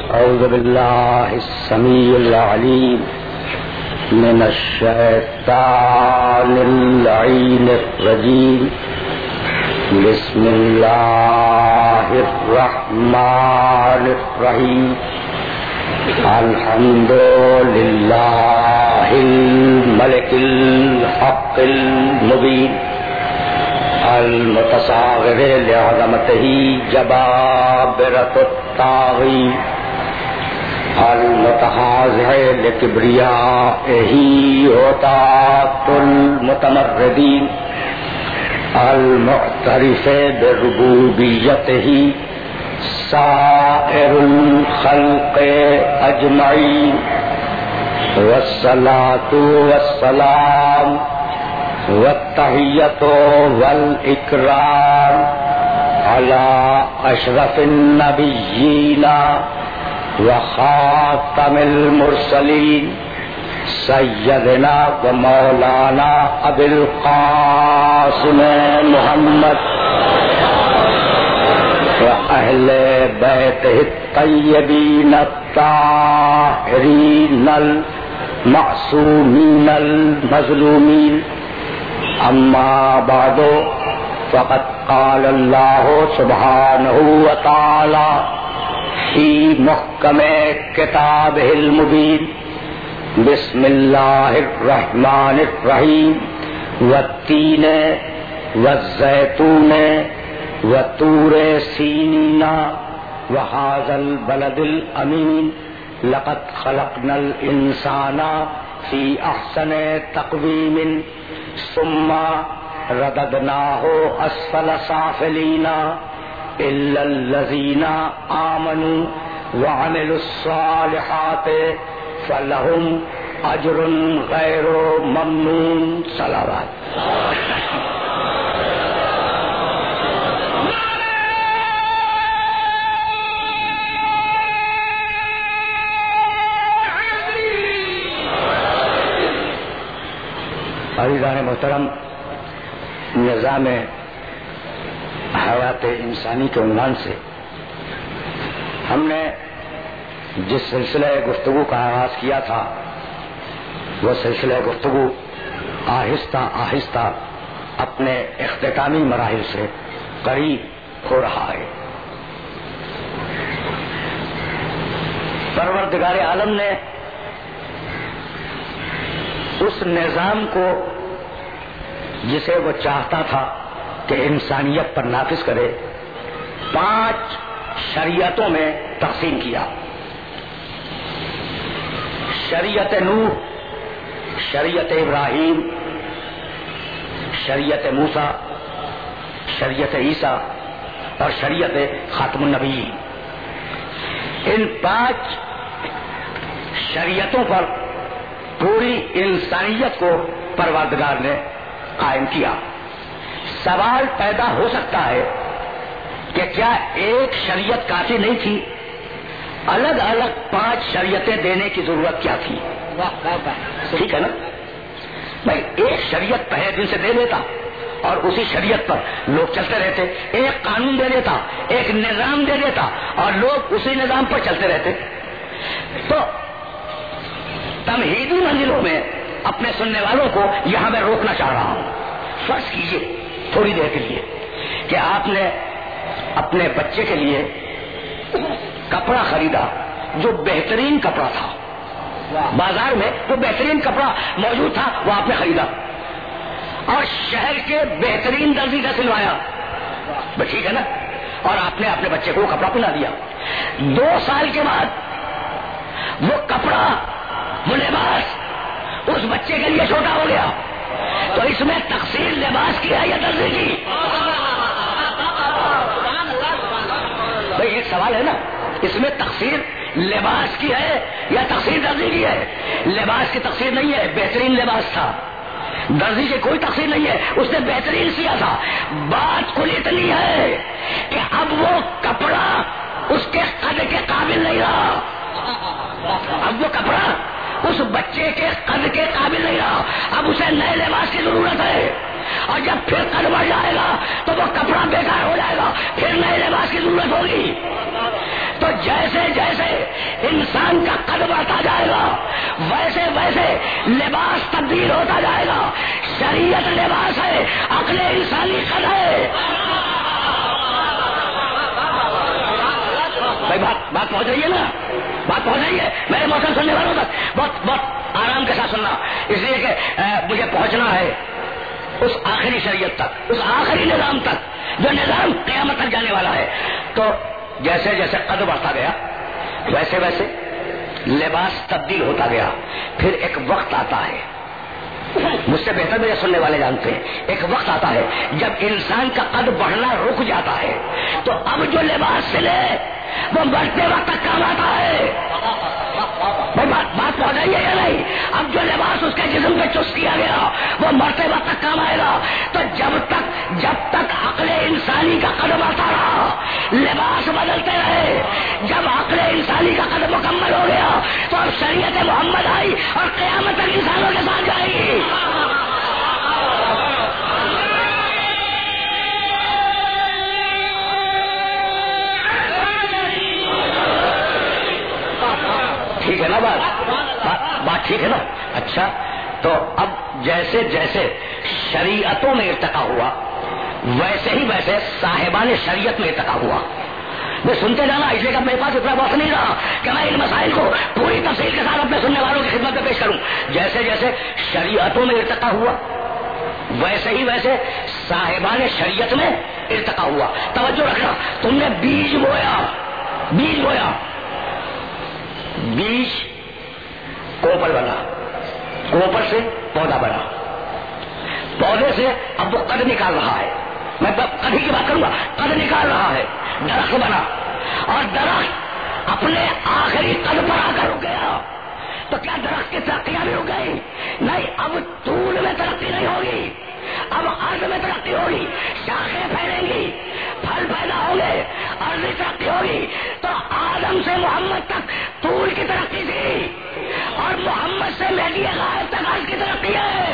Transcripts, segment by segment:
أعوذ بالله السميع العليم من الشيطان اللعين الرجيم. بسم الله الرحمن الرحيم. الحمد لله الملك الحق المبين المتصاغر لعظمته جبابرة الطاغين المتحاضر لكبريائه عتاة المتمردين المعترف بربوبيته سائر الخلق أجمعين. والصلاة والسلام والتحية والإكرام على أشرف النبيين وخاتم المرسلين سيدنا ومولانا أبي القاسم محمد وأهل بيته الطيبين الطاهرين المعصومين المظلومين. أما بعد فقد قال الله سبحانه وتعالى في محكم كتابه المبين. بسم الله الرحمن الرحيم. والتين والزيتون وطور سينين وهذا البلد الأمين لقد خلقنا الإنسان في أحسن تقويم ثم رددناه أسفل سافلين إلا الذين آمنوا وعملوا الصالحات فلهم أجر غير ممنون. صلوات. عزیزان محترم، نظام حیات انسانی کے عنوان سے ہم نے جس سلسلہ گفتگو کا آغاز کیا تھا وہ سلسلہ گفتگو آہستہ آہستہ اپنے اختتامی مراحل سے قریب ہو رہا ہے. پروردگار عالم نے اس نظام کو جسے وہ چاہتا تھا کہ انسانیت پر نافذ کرے 5 شریعتوں میں تقسیم کیا. شریعت نوح، شریعت ابراہیم، شریعت موسیٰ، شریعت عیسیٰ اور شریعت خاتم النبیین. ان 5 شریعتوں پر پوری انسانیت کو پروردگار نے قائم کیا. سوال پیدا ہو سکتا ہے کہ کیا ایک شریعت کافی نہیں تھی؟ الگ الگ 5 شریعتیں دینے کی ضرورت کیا تھی؟ ٹھیک ہے نا بھائی، ایک شریعت پہلے دن سے دے دیتا اور اسی شریعت پر لوگ چلتے رہتے. ایک قانون دے دیتا، ایک نظام دے دیتا اور لوگ اسی نظام پر چلتے رہتے. تو تمہیدی منزلوں میں اپنے سننے والوں کو یہاں میں روکنا چاہ رہا ہوں. فرض کیجئے تھوڑی دیر کے لیے کہ آپ نے اپنے بچے کے لیے کپڑا خریدا جو بہترین کپڑا تھا. بازار میں جو بہترین کپڑا موجود تھا وہ آپ نے خریدا اور شہر کے بہترین درزی سے سلوایا. ٹھیک ہے نا؟ اور آپ نے اپنے بچے کو کپڑا پہنا دیا. 2 سال کے بعد وہ کپڑا، وہ لباس اس بچے کے لیے چھوٹا ہو گیا. تو اس میں تقصیر لباس کی ہے یا درزی کی؟ بھائی ایک سوال ہے نا، اس میں تقصیر لباس کی ہے یا تقصیر درزی کی ہے؟ لباس کی تقصیر نہیں ہے، بہترین لباس تھا. درزی کی کوئی تقصیر نہیں ہے، اس نے بہترین سیا تھا. بات کل اتنی ہے کہ اب وہ کپڑا اس کے قد کے قابل نہیں رہا. اب وہ کپڑا اس بچے کے قد کے قابل نہیں رہا. اب اسے نئے لباس کی ضرورت ہے. اور جب پھر قد بڑھ جائے گا تو وہ کپڑا بیکار ہو جائے گا، پھر نئے لباس کی ضرورت ہوگی. تو جیسے جیسے انسان کا قد بڑھتا جائے گا ویسے ویسے لباس تبدیل ہوتا جائے گا. شریعت لباس ہے، عقل انسانی قد ہے. بھائی بات پہنچ رہی ہے نا؟ بات پہنچ رہی ہے میرے محترم سننے والوں تک؟ بہت بہت آرام کے ساتھ سننا، اس لیے کہ مجھے پہنچنا ہے اس آخری شریعت تک، اس آخری نظام تک جو نظام قیامت تک جانے والا ہے. تو جیسے جیسے قد بڑھتا گیا ویسے ویسے لباس تبدیل ہوتا گیا. پھر ایک وقت آتا ہے، مجھ سے بہتر میرے سننے والے جانتے ہیں، ایک وقت آتا ہے جب انسان کا قد بڑھنا رک جاتا ہے تو اب جو لباس سلے وہ مرتے وقت تک کام آتا ہے. بات پہنچ رہی ہے یا نہیں؟ اب جو لباس اس کے جسم پہ چست کیا گیا وہ مرتے وقت تک کام آئے گا. تو جب تک عقل انسانی کا قد بڑھتا رہا لباس بدلتے رہے. جب عقل انسانی کا قد مکمل ہو گیا تو اب شریعت محمد آئی اور قیامت تک انسانوں کے ساتھ جائے گی. ٹھیک ہے نا؟ بات ٹھیک ہے نا؟ اچھا، تو اب جیسے جیسے شریعتوں میں ارتقا ہوا ویسے ہی ویسے صاحبان شریعت میں ارتقا ہوا. میں سنتے جانا، اس لیے کہ میرے پاس اتنا وقت نہیں رہا کہ میں ان مسائل کو پوری تفصیل کے ساتھ اپنے سننے والوں کی خدمت میں پیش کروں. جیسے جیسے شریعتوں میں ارتقا ہوا ویسے ہی ویسے صاحبان شریعت میں ارتقا ہوا. توجہ رکھنا، تم نے بیج بویا، بیج کوپر بنا، کوپر سے پودا بنا، پودے سے اب وہ قد نکال رہا ہے. میں قد ہی کی بات کروں گا، قد نکال رہا ہے، درخت بنا اور درخت اپنے آخری قد پر آ کر رک گیا. تو کیا درخت کی ترقیاں بھی رک گئی؟ نہیں، اب طول میں ترقی نہیں ہوگی، اب عرض میں ترقی ہوگی. شاخیں پھیلیں گی، پھل پیدا ہوں گے، عرضی ترقی ہوگی. تو آدم سے محمد تک طول کی ترقی تھی اور محمد سے مہدی غائب تک عرض کی ترقی ہے.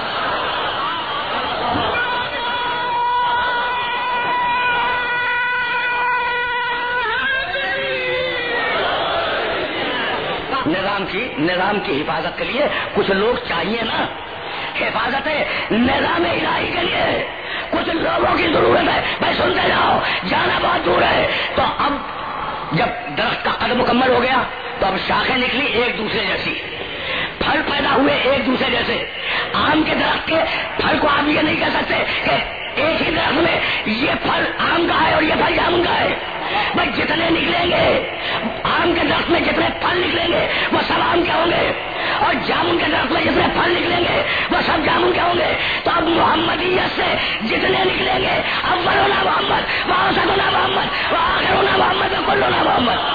نظام کی حفاظت کے لیے کچھ لوگ چاہیے نا. حفاظت نظام الہی کے لیے کچھ لوگوں کی ضرورت ہے. بھائی سنتے جاؤ، جانا بہت دور ہے. تو اب جب درخت کا قد مکمل ہو گیا تو اب شاخیں نکلی ایک دوسرے جیسی، پھل پیدا ہوئے ایک دوسرے جیسے. آم کے درخت کے پھل کو آپ یہ نہیں کہہ سکتے کہ ایک ہی درخت میں یہ پھل آم کا ہے اور یہ پھل جامن کا ہے. بھائی جتنے نکلیں گے آم کے درخت میں جتنے پھل نکلیں گے وہ سب آم کے ہوں گے اور جامن کے درخت میں جتنے پھل نکلیں گے وہ سب جامن کے ہوں گے. تو اب محمدیت سے جتنے نکلیں گے اولنا محمد، وآخرنا محمد، وآخرنا محمد، وکلنا محمد.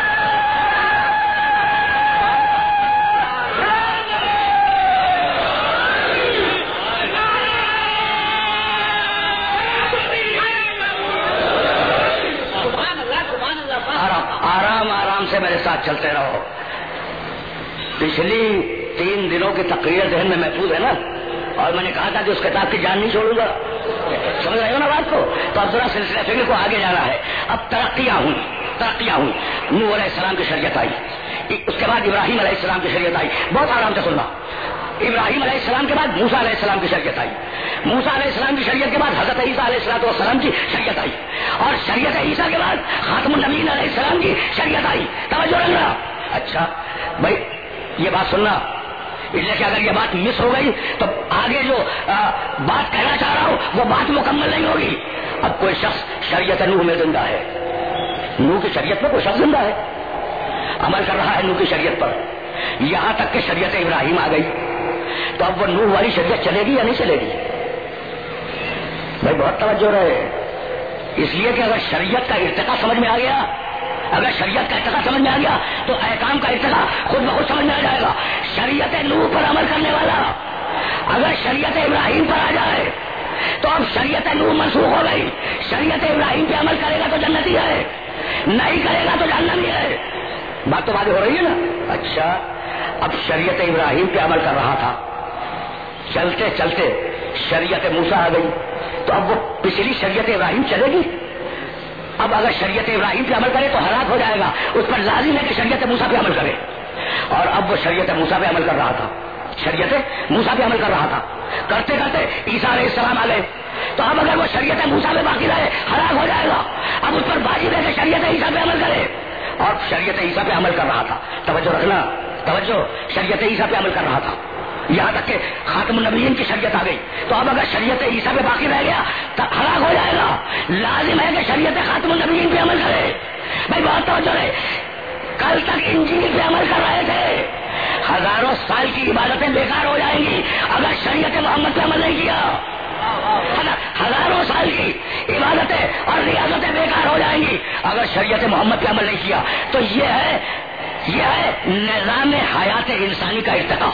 آرام سے میرے ساتھ چلتے رہو. پچھلی 3 دنوں کی تقریر ذہن میں محفوظ ہے نا؟ اور میں نے کہا تھا کہ اس کتاب کی جان نہیں چھوڑوں گا. سمجھ رہے ہو نا بات کو؟ تو اب ذرا سلسلہ فکر کو آگے جانا ہے. اب ترقیاں ہوئی. نوح علیہ السلام کی شریعت آئی، اس کے بعد ابراہیم علیہ السلام کی شریعت آئی. بہت آرام سے سننا. ابراہیم علیہ السلام کے بعد موسیٰ علیہ السلام کی شریعت آئی. موسیٰ علیہ السلام کی شریعت کے بعد حضرت عیسیٰ علیہ السلام کی شریعت آئی اور شریعت عیسیٰ کے بعد خاتم النبیین علیہ السلام کی شریعت آئی. توجہ رکھنا. اچھا بھائی یہ بات سننا، اس لیے کہ اگر یہ بات مس ہو گئی تو آگے جو بات کہنا چاہ رہا ہوں وہ بات مکمل نہیں ہوگی. اب کوئی شخص شریعت نوح میں زندہ ہے، نوح کی شریعت میں کوئی شخص زندہ ہے، عمل کر رہا ہے نوح کی شریعت پر، یہاں تک کہ شریعت ابراہیم آ گئی. تو اب وہ نوح والی شریعت چلے گی یا نہیں چلے گی؟ بھائی بہت توجہ رہے. اس لیے کہ اگر شریعت کا ارتقا سمجھ میں آ گیا، اگر شریعت کا ارتقا سمجھ میں آ گیا تو احکام کا ارتقا خود بخود سمجھ میں آ جائے گا. شریعت نوح پر عمل کرنے والا اگر شریعت ابراہیم پر آ جائے تو اب شریعت نوح منسوخ ہو گئی. شریعت ابراہیم پہ عمل کرے گا تو جنتی ہے، نہیں کرے گا تو جہنمی ہے. بات تو واضح ہو رہی ہے نا؟ اچھا اب شریعت ابراہیم پہ عمل کر رہا تھا، چلتے چلتے شریعت موسیٰ آ گئی تو اب وہ پچھلی شریعت ابراہیم چلے گی؟ اب اگر شریعت ابراہیم پہ عمل کرے تو ہلاک ہو جائے گا، اس پر لازم ہے کہ شریعت موسیٰ پہ عمل کرے، اور اب وہ شریعت موسیٰ پہ عمل کر رہا تھا، شریعت موسیٰ پہ عمل کر رہا تھا، کرتے کرتے عیسیٰ علیہ السلام آ گئے، تو اب اگر وہ شریعت موسیٰ پہ باقی رہے ہلاک ہو جائے گا، اب اس پر واجب ہے کہ شریعت عیسیٰ پہ عمل کرے، اور شریعت عیسیٰ پہ عمل کر رہا تھا، توجہ رکھنا، توجہ، شریعت عیسیٰ پہ عمل کر رہا تھا، یہاں تک کہ خاتم النبیین کی شریعت آ گئی، تو اب اگر شریعت عیسیٰ پہ باقی رہ گیا تو ہلاک ہو جائے گا، لازم ہے کہ شریعت خاتم النبیین پہ عمل کرے۔ بھائی بہت توجہ ہے، کل تک انجیل پہ عمل کر رہے تھے، ہزاروں سال کی عبادتیں بیکار ہو جائیں گی اگر شریعت محمد پہ عمل نہیں کیا، ہزاروں سال کی عبادتیں اور ریاضتیں بیکار ہو جائیں گی اگر شریعت محمد پہ عمل نہیں کیا۔ تو یہ ہے نظام حیات انسانی کا ارتقا۔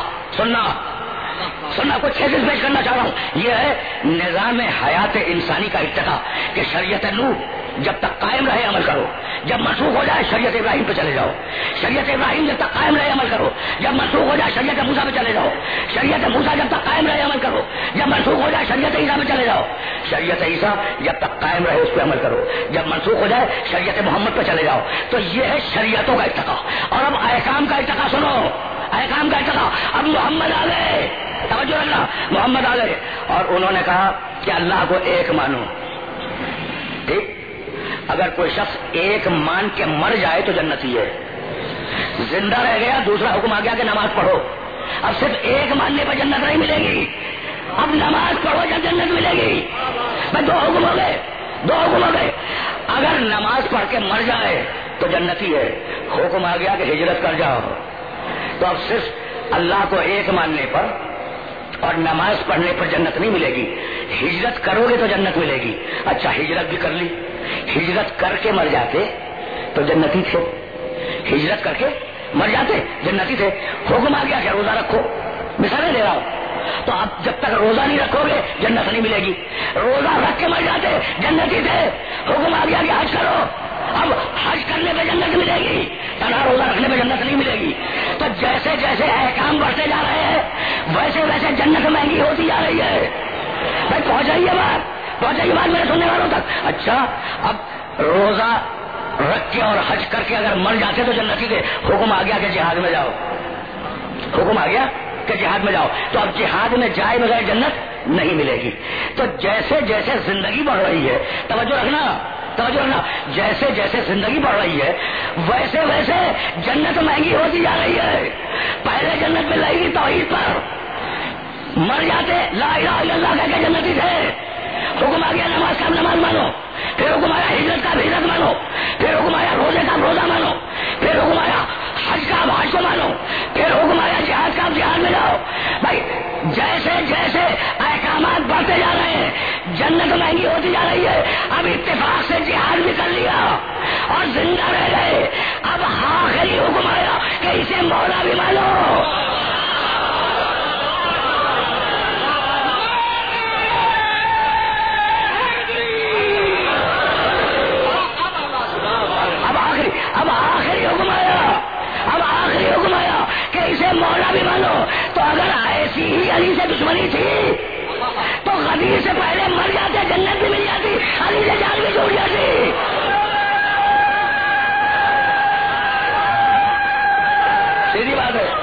سننا کچھ کیسز پیش کرنا چاہ رہا ہوں، یہ ہے نظام حیات انسانی کا ارتقا کہ شریعت نوح جب تک قائم رہے عمل کرو، جب منسوخ ہو جائے شریعت ابراہیم پہ چلے جاؤ، شریعت ابراہیم جب تک قائم رہے عمل کرو، جب منسوخ ہو جائے شریعت موسیٰ پہ چلے جاؤ، شریعت موسیٰ جب تک قائم رہے عمل کرو، جب منسوخ ہو جائے شریعت عیسیٰ پہ چلے جاؤ، شریعت عیسیٰ جب تک قائم رہے اس پہ عمل کرو، جب منسوخ ہو جائے شریعت محمد پہ چلے جاؤ۔ تو یہ ہے شریعتوں کا ارتقا۔ اور اب احکام کا ارتقا سنو، احکام کا ارتقا، اب محمد آ گئے، توجہ رکھنا، محمد آ گئے اور انہوں نے کہا کہ اللہ کو ایک مانو، ٹھیک؟ اگر کوئی شخص ایک مان کے مر جائے تو جنتی ہے، زندہ رہ گیا دوسرا حکم آ گیا کہ نماز پڑھو، اب صرف ایک ماننے پر جنت نہیں ملے گی، اب نماز پڑھو جب جنت ملے گی۔ بھائی دو حکم ہو گئے، دو حکم ہو گئے، اگر نماز پڑھ کے مر جائے تو جنتی ہے، حکم آ گیا کہ ہجرت کر جاؤ، تو اب صرف اللہ کو ایک ماننے پر اور نماز پڑھنے پر جنت نہیں ملے گی، ہجرت کرو گے تو جنت ملے گی۔ اچھا ہجرت بھی کر لی، ہجرت کر کے مر جاتے تو جنتی تھے، ہجرت کر کے مر جاتے جنتی تھے، حکم آ گیا کہ روزہ رکھو، مثالیں دے رہا ہوں، تو اب جب تک روزہ نہیں رکھو گے جنت نہیں ملے گی، روزہ رکھ کے مر جاتے جنتی تھے، حکم آ گیا کہ حج کرو، اب حج کرنے پہ جنت ملے گی، تنہا روزہ رکھنے پہ جنت نہیں ملے گی۔ تو جیسے جیسے احکام بڑھتے جا رہے ہیں ویسے ویسے جنت مہنگی ہوتی جا رہی ہے۔ بھائی پہنچائیے بات میرے سننے والوں تک۔ اچھا اب روزہ رکھ کے اور حج کر کے اگر مر جاتے تو جنتی تھے، حکم آ گیا کہ جہاد میں جاؤ، حکم آ گیا کہ جہاد میں جاؤ، تو اب جہاد میں جائے بغیر جنت نہیں ملے گی۔ تو جیسے جیسے زندگی بڑھ رہی ہے، توجہ رکھنا، جیسے جیسے زندگی بڑھ رہی ہے ویسے ویسے جنت مہنگی ہوتی جا رہی ہے۔ پہلے جنت میں لگی توحید پر مر جاتے لا الہ الا اللہ کہہ کے جنتی تھے، حکم آ گیا نماز کا نماز مانو، پھر حکم آیا ہجرت کا ہجرت مانو، پھر حکم آیا روزے کا روزہ مانو، پھر حکم آیا حج کا حج کو مانو، پھر حکم آیا جہاد کا جہاد میں جاؤ۔ بھائی جیسے جیسے احکامات بڑھتے جا رہے ہیں جنت مہنگی ہوتی جا رہی ہے۔ اب اتفاق سے جہاد بھی کر لیا اور زندہ رہ گئے، اب آخری حکم آیا کہ اسے مولا بھی مانو۔ آخری حکم آیا کہ اسے مولا بھی مانو۔ تو اگر ایسی ہی علی سے دشمنی تھی تو غدیر سے پہلے مر جاتے، جنت بھی مل جاتی، علی سے جان بھی چھوٹ جاتی۔ سیدھی بات ہے،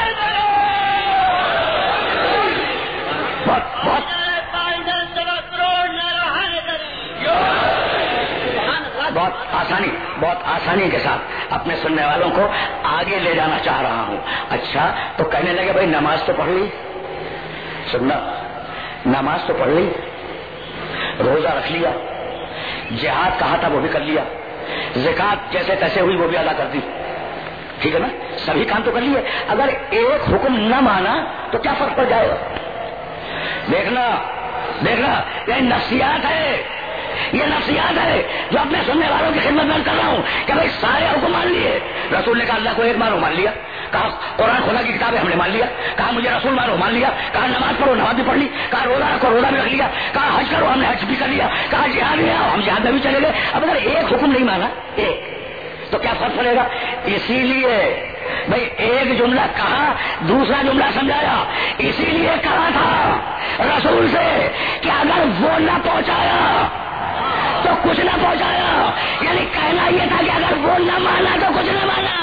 بہت آسانی کے ساتھ اپنے سننے والوں کو آگے لے جانا چاہ رہا ہوں۔ اچھا تو کہنے لگے بھائی نماز تو پڑھ لی، سننا، نماز تو پڑھ لی، روزہ رکھ لیا، جہاد کہا تھا وہ بھی کر لیا، زکات جیسے تیسے ہوئی وہ بھی ادا کر دی، ٹھیک ہے نا، سبھی کام تو کر لیے، اگر ایک حکم نہ مانا تو کیا فرق پڑ جائے گا؟ دیکھنا یہ نفسیات ہے، یہ نفسیات ہے جو اپنے سننے والوں کی خدمت میں کر رہا ہوں کہ بھائی سارے حکم مان لیے، رسول نے کہا اللہ کو ایک مانو، مان لیا، کہا قرآن خدا کی کتاب ہے ہم نے مان لیا، کہا مجھے رسول مانو، مان لیا، کہا نماز پڑھو نماز بھی پڑھ لی، کہا روزہ رکھو روزہ بھی رکھ لیا، کہا حج کرو ہم نے حج بھی کر لیا، کہا جہاد میں آؤ ہم جہاد میں بھی چلے گئے۔ اب اگر ایک حکم نہیں مانا ایک تو کیا فرق پڑے گا؟ اسی لیے بھائی ایک جملہ کہا دوسرا جملہ سمجھایا، اسی لیے کہا تھا رسول سے کہ اگر وہ نہ پہنچایا تو کچھ نہ پہنچایا. یعنی کہنا یہ تھا کہ اگر وہ نہ مانا تو کچھ نہ مانا.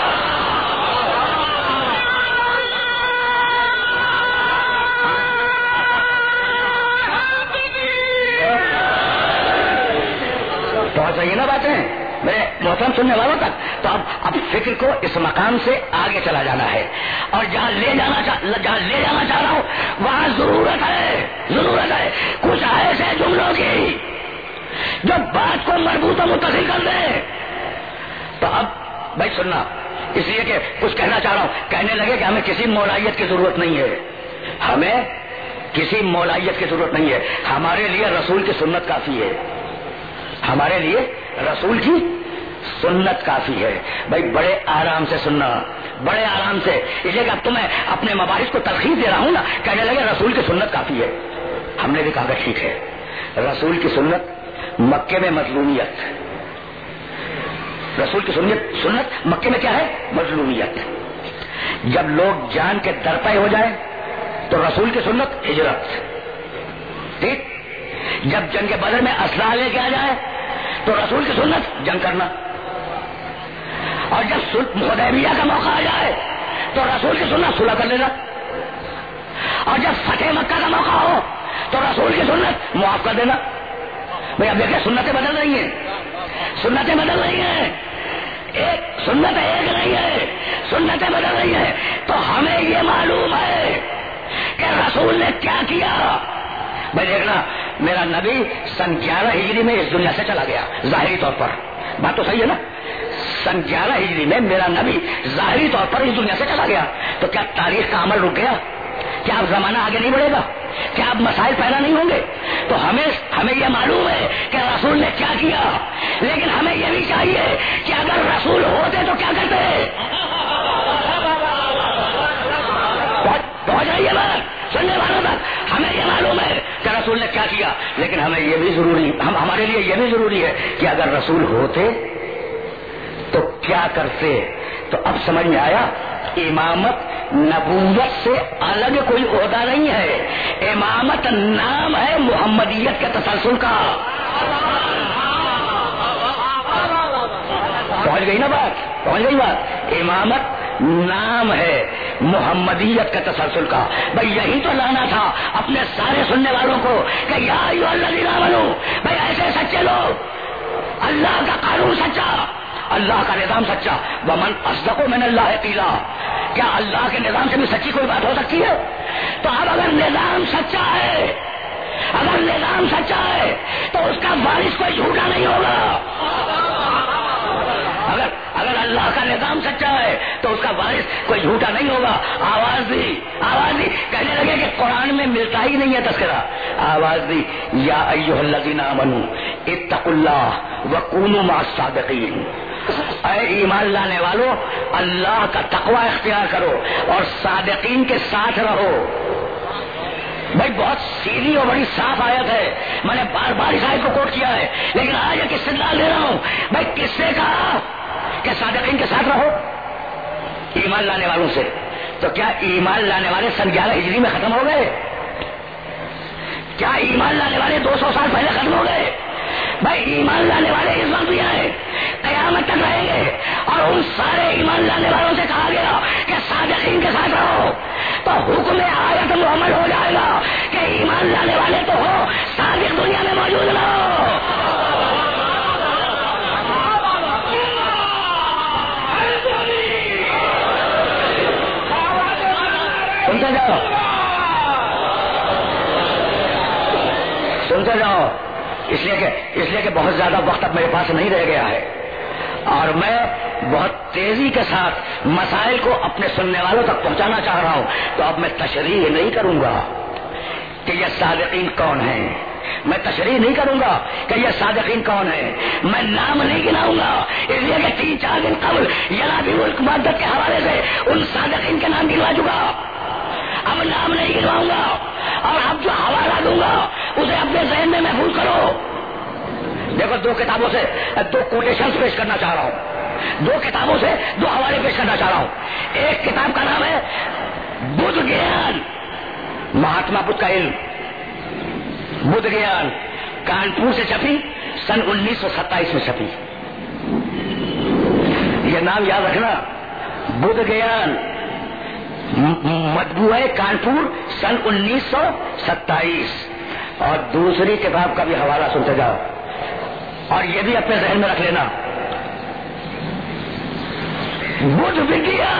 پہنچ رہی ہے نا باتیں میرے محترم سننے والوں تک. تو اب فکر کو اس مقام سے آگے چلا جانا ہے, اور جہاں لے جانا چاہ رہا ہوں وہاں ضرورت ہے کچھ ایسے جملوں کی جو بات کو مربوط و متصل کر دے. تو اب بھائی سننا, اس لیے کہ کچھ کہنا چاہ رہا ہوں, کہنے لگے کہ ہمیں کسی مولائیت کی ضرورت نہیں ہے, ہمیں کسی مولائیت کی ضرورت نہیں ہے, ہمارے لیے رسول کی سنت کافی ہے, ہمارے لیے رسول کی سنت کافی ہے. بھائی بڑے آرام سے سننا, بڑے آرام سے, اس لیے کہ اب تو میں اپنے مباحث کو ترغیب دے رہا ہوں نا. کہنے لگے رسول کی سنت کافی ہے. ہم نے بھی کہا ٹھیک ہے, رسول کی سنت مکے میں مظلومیت, رسول کی سنت مکے میں کیا ہے؟ مظلومیت. جب لوگ جان کے درپے ہو جائیں تو رسول کی سنت ہجرت. ٹھیک, جب جنگ بدر میں اسلحہ لے کے آ جائے تو رسول کی سنت جنگ کرنا, اور جب حدیبیہ کا موقع آ جائے تو رسول کی سنت صلح کر لینا, اور جب فتح مکہ کا موقع ہو تو رسول کی سنت معاف کر دینا. بھائی اب دیکھیں سنتیں بدل رہی ہیں, سنتیں بدل رہی ہیں, ایک سنت ایک نہیں ہے, سنتیں بدل رہی ہیں. تو ہمیں یہ معلوم ہے کہ رسول نے کیا کیا. بھائی دیکھنا, میرا نبی سن 11 ہجری میں اس دنیا سے چلا گیا ظاہری طور پر, بات تو صحیح ہے نا. سن 11 ہجری میں میرا نبی ظاہری طور پر اس دنیا سے چلا گیا. تو کیا تاریخ کا عمل رک گیا؟ کیا اب زمانہ آگے نہیں بڑھے گا؟ کیا اب مسائل پیدا نہیں ہوں گے؟ تو ہمیں یہ معلوم ہے کہ رسول نے کیا کیا, لیکن ہمیں یہ بھی چاہیے کہ اگر رسول ہوتے تو کیا کرتے. پہنچ رہی ہے بات سننے والوں تک. ہمیں یہ معلوم ہے کہ رسول نے کیا کیا, لیکن ہمیں یہ بھی ضروری, ہمارے لیے یہ بھی ضروری ہے کہ اگر رسول ہوتے تو کیا کرتے. تو اب سمجھ میں آیا, امامت نبوت سے الگ کوئی عہدہ نہیں ہے, امامت نام ہے محمدیت کے تسلسل کا. پہنچ گئی نا بات, پہنچ گئی بات. امامت نام ہے محمدیت کا تسلسل کا. بھائی یہی تو لانا تھا اپنے سارے سننے والوں کو کہ یا ایھا الذین آمنوا, بھائی ایسے سچے لوگ, اللہ کا قانون سچا, اللہ کا نظام سچا. ومن اصدق من اللہ قیلا, کیا اللہ کے نظام سے بھی سچی کوئی بات ہو سکتی ہے؟ تو اب اگر نظام سچا ہے, اگر نظام سچا ہے تو اس کا وارث کوئی جھوٹا نہیں ہوگا. اگر اللہ کا نظام سچا ہے تو اس کا وارث کوئی جھوٹا نہیں ہوگا. آواز دی کہنے لگے کہ قرآن میں ملتا ہی نہیں ہے تذکرہ. آواز دی, یا ایھا الذین آمنوا اتقوا اللہ وکونوا مع الصادقین. اے ایمان لانے والو, اللہ کا تقوی اختیار کرو اور صادقین کے ساتھ رہو. بھائی بہت سیدھی اور بڑی صاف آیت ہے, میں نے بار بار اس آیت کو کوٹ کیا ہے, لیکن آج ایک استدلال لے رہا ہوں. بھائی کس سے کہا کہ صادقین کے ساتھ رہو؟ ایمان لانے والوں سے. تو کیا ایمان لانے والے سن 11 ہجری میں ختم ہو گئے؟ کیا ایمان لانے والے 200 سال پہلے ختم ہو گئے؟ بھائی ایمان لانے والے اس وقت بھی آئے, قیامت تک رہیں گے. اور ان سارے ایمان لانے والوں سے کہا گیا کہ صادقین کے ساتھ رہو. تو حکم آیت محمد ہو جائے گا کہ ایمان لانے والے تو ہو, صادق دنیا میں موجود نہ ہو. سنتے جاؤ, اس لیے کہ بہت زیادہ وقت اب میرے پاس نہیں رہ گیا ہے, اور میں بہت تیزی کے ساتھ مسائل کو اپنے سننے والوں تک پہنچانا چاہ رہا ہوں. تو اب میں تشریح نہیں کروں گا کہ یہ صادقین کون ہیں, میں تشریح نہیں کروں گا کہ یہ صادقین کون ہیں, میں نام نہیں گناؤں گا, اس لیے کہ 3-4 دن قبل جناب ملک مدت کے حوالے سے ان صادقین کے نام گنوا چکا. اب نام نہیں گنواؤں گا, اور اب جو حوالہ دوں گا اسے اپنے ذہن میں محفوظ کرو. دیکھو 2 کتابوں سے 2 کوٹیشنز پیش کرنا چاہ رہا ہوں, 2 کتابوں سے 2 حوالے پیش کرنا چاہ رہا ہوں. ایک کتاب کا نام ہے بدھ گیان, مہاتما بدھ کا علم, بدھ گیان, کانپور سے چھپی सन 1927 में छपी। ये नाम याद रखना, बुद्ध ज्ञान मजबूए कानपुर सन 1927। और दूसरी किताब का भी हवाला सुनते जाओ, और ये भी अपने जहन में रख लेना, बुद्ध विद्या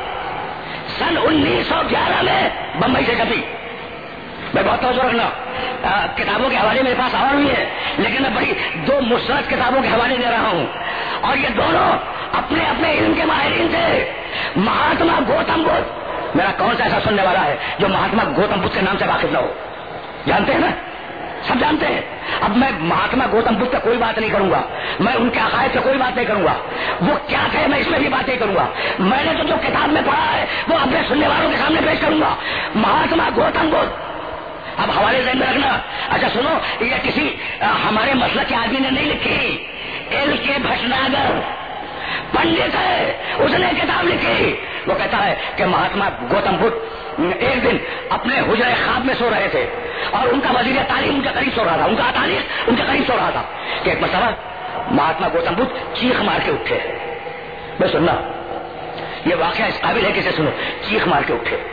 सन 1911 में बंबई से छपी। मैं बहुत तवज्जो रखना, किताबों के हवाले मेरे पास और भी है, लेकिन मैं बड़ी 2 मुस्तरद किताबों के हवाले दे रहा हूँ, और ये दोनों अपने अपने इल्म के माहिरीन थे। महात्मा गौतम बुद्ध, मेरा कौन सा ऐसा सुनने वाला है जो महात्मा गौतम बुद्ध के नाम से वाकिफ न हो? जानते हैं ना, सब जानते हैं। अब मैं महात्मा गौतम बुद्ध पे कोई बात नहीं करूंगा, मैं उनके अकायद से कोई बात नहीं करूंगा, वो क्या थे मैं इसमें भी बात नहीं करूंगा। मैंने तो जो किताब में पढ़ा है वो अपने सुनने वालों के सामने पेश करूंगा। महात्मा गौतम बुद्ध, अब हवाले ज़हन में रखना। अच्छा सुनो, ये किसी हमारे मसलक के आदमी ने नहीं लिखी, एल के भटनागर पंडित है, उसने किताब लिखी। वो कहता है कि महात्मा गौतम बुद्ध एक दिन अपने हुजरे ख्वाब में सो रहे थे, और उनका वजीर तालीम उनके करीब सो रहा था, उनका तालीम उनके करीब सो रहा था कि एक मसला महात्मा गौतम बुद्ध चीख मार के उठे। मैं सुनना, ये वाकया इस काबिल है कि सुनो, चीख मार के उठे।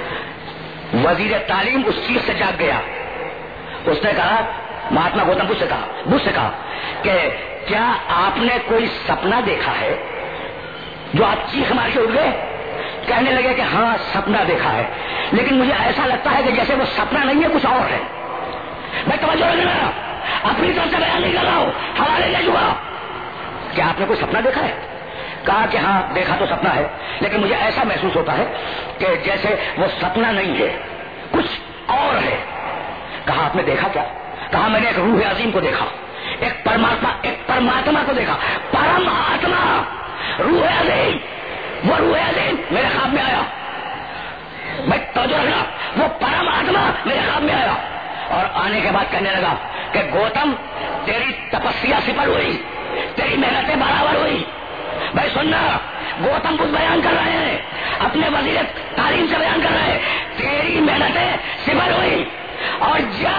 वजीर तालीम उस चीख से जाग गया। उसने कहा, महात्मा गौतम बुद्ध से कहा कि क्या आपने कोई सपना देखा है जो आप चीख मार के उठ गए? कहने लगे कि हाँ सपना देखा है, लेकिन मुझे ऐसा लगता है कि जैसे वो सपना नहीं है, कुछ और है। मैं तवज्जो रखना, अपनी तरफ से बयान नहीं कर रहा हूँ, हवाले ले लूंगा। क्या आपने कोई सपना देखा है? कहा कि हाँ देखा तो सपना है, लेकिन मुझे ऐसा महसूस होता है कि जैसे वो सपना नहीं है, कुछ और है। कहा आपने देखा क्या? कहा मैंने एक रूह अजीम को देखा, एक परमात्मा को देखा, परम आत्मा, रूह अजीम। वो रूह अजीम मेरे ख्वाब में आया। मैं तवज्जो रखना, वो परम आत्मा मेरे ख्वाब में आया, और आने के बाद कहने लगा कि गौतम तेरी तपस्या सिफल हुई, तेरी मेहनतें बराबर हुई। भाई सुनना, गौतम बुद्ध बयान कर रहे हैं, अपने वजीर तालीम से बयान कर रहे हैं, तेरी मेहनतें सिफल हुई, और जा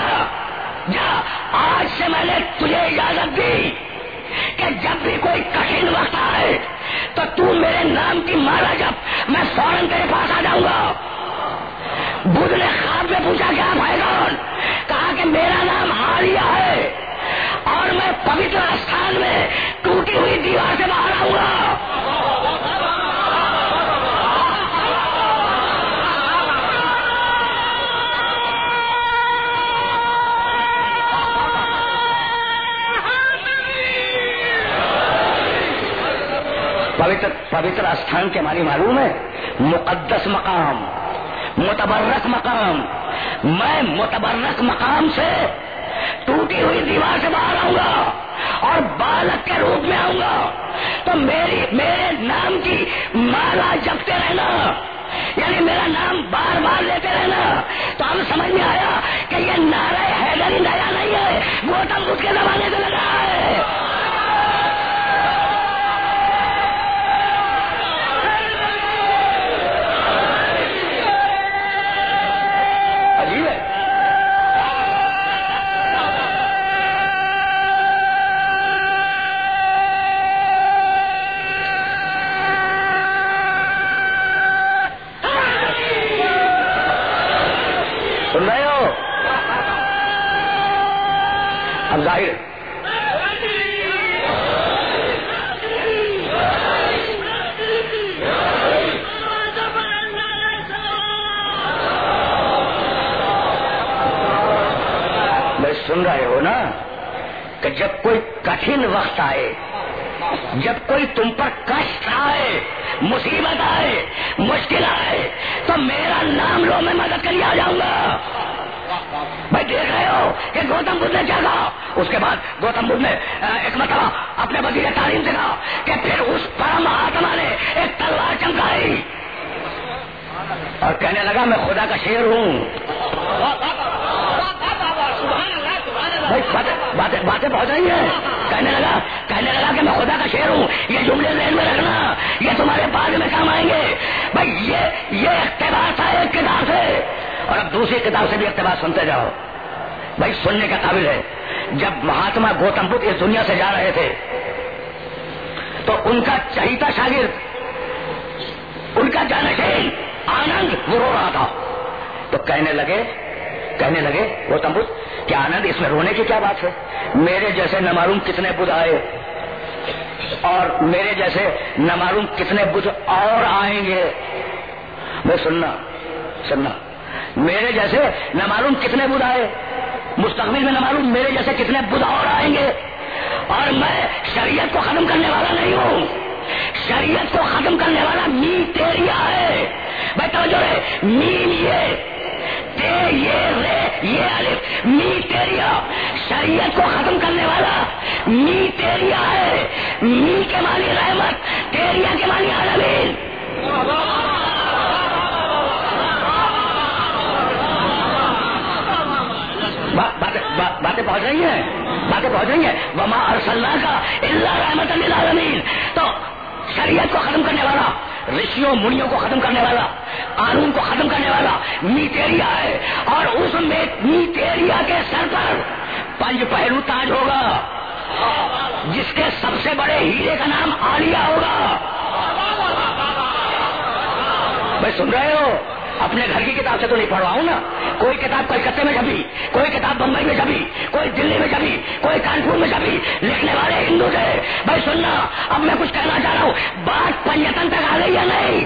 आज से मैंने तुझे इजाजत दी कि जब भी कोई कठिन वक्त आए तो तू मेरे नाम की माला जप, मैं फौरन तेरे पास आ जाऊंगा। बुद्ध ने ख्वाब में पूछा क्या भाई कौन? कहा कि मेरा नाम आर्य है, और मैं पवित्र स्थान में टूटी हुई दीवार से बाहर आऊंगा। पवित्र स्थान के मानी मालूम है, मुकद्दस मकाम, मुतबर्रक मकाम। मैं मुतबर्रक मकाम से टूटी हुई दीवार से बाहर आऊंगा और बालक के रूप में आऊंगा, तो मेरे नाम की माला जपते रहना, यानी मेरा नाम बार बार लेते रहना। तो अब समझ में आया कि ये नारे हैदरी नया नहीं है, गौतम बुद्ध के जमाने से लगा है। सुन रहे हो? अब जाहिर मैं सुन रहे हो ना कि जब कोई कठिन वक्त आए, जब कोई तुम पर कष्ट आए, मुसीबत आए, मुश्किल आए, तो मेरा नाम लो, मैं मदद के लिए आ जाऊंगा। भाई देख रहे हो कि गौतम बुद्ध ने क्या कहा? उसके बाद गौतम बुद्ध ने एक मतलब अपने वजीर तालीम से कहा कि फिर उस परम आत्मा ने एक तलवार चमकाई और कहने लगा मैं खुदा का शेर हूँ। भाई बातें बहुत रही है। कहने लगा कि मैं खुदा का शेर हूँ। ये जुमले ज़हन में रखना, ये तुम्हारे बाद में काम आएंगे। भाई ये इख्तिबार था एक किताब से, और अब दूसरी किताब से भी इख्तिबार सुनते जाओ। भाई सुनने का काबिल है। جب مہاتما گوتم بدھ اس دنیا سے جا رہے تھے تو ان کا چہیتا شاگرد، ان کا جانشین آنند وہ رو رہا تھا، تو کہنے لگے گوتم بدھ کہ آنند اس میں رونے کی کیا بات ہے، میرے جیسے نہ معلوم کتنے بدھ آئے اور میرے جیسے نہ معلوم کتنے بدھ اور آئیں گے. میں سننا میرے جیسے نہ معلوم کتنے بدھ آئے، مستقبل میں نہ معلوم میرے جیسے کتنے بدھ اور آئیں گے، اور میں شریعت کو ختم کرنے والا نہیں ہوں، شریعت کو ختم کرنے والا میتیریا ہے. بھائی توجہ ہے، میم یہ تے یہ رے یہ الف، میتیریا شریعت کو ختم کرنے والا میتیریا ہے. می کے معنی رحمت، تیریا کے معنی عالمین. باتیں پہنچ رہی ہیں وما ارسلناک الا رحمۃ للعالمین. تو شریعت کو ختم کرنے والا، رشیوں منیوں کو ختم کرنے والا، قانون کو ختم کرنے والا میتیریا ہے، اور اس میتیریا کے سر پر 5 پہلو تاج ہوگا، جس کے سب سے بڑے ہیرے کا نام عالیہ ہوگا. بھائی سن رہے ہو؟ اپنے گھر کی کتاب سے تو نہیں پڑھ رہا ہوں نا، کوئی کتاب کلکتے میں چھپی، کوئی کتاب بمبئی میں چھپی، کوئی دلی میں چھپی، کوئی کانپور میں چھپی، لکھنے والے ہندو تھے. بھائی سننا، اب میں کچھ کہنا چاہ رہا ہوں، بات پنجتن تک آ گئی یا نہیں؟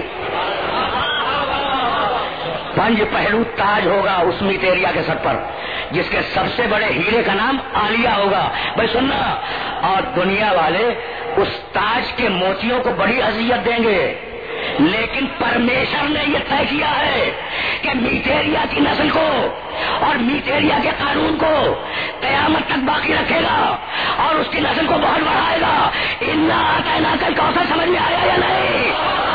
5 پہلو تاج ہوگا اس میتیریا کے سر پر، جس کے سب سے بڑے ہیرے کا نام عالیہ ہوگا. بھائی سننا، اور دنیا والے اس تاج کے موتیوں کو بڑی اذیت دیں گے، لیکن پرمیشور نے یہ طے کیا ہے کہ میتیریا کی نسل کو اور میتیریا کے قانون کو قیامت تک باقی رکھے گا اور اس کی نسل کو بہت بڑھائے گا. انا اعطیناک الکوثر سمجھ میں آیا یا نہیں؟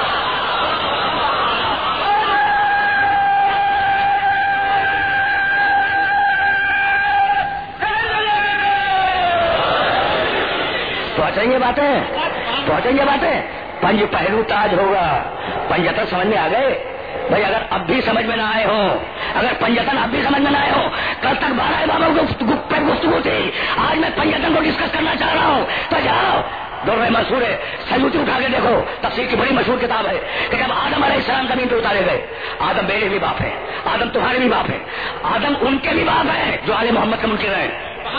پہنچیں گے باتیں. 5 پہلو تاج ہوگا. پنجتن سمجھ میں آ گئے؟ بھائی اگر اب بھی سمجھ میں نہ آئے ہوں، اگر پنجتن اب بھی سمجھ میں نہ آئے ہوں، کل تک 12 بابا گفتگو تھی، آج میں پنجتن کو ڈسکس کرنا چاہ رہا ہوں. تو جاؤ، دور مشہور ہے، سیوتی اٹھا کے دیکھو، تفسیر کی بڑی مشہور کتاب ہے کہ جب آدم علیہ السلام زمین پہ اتارے گئے، آدم میرے بھی باپ ہے، آدم تمہارے بھی باپ ہے، آدم ان کے بھی باپ ہے جو آل محمد کے منکر ہیں.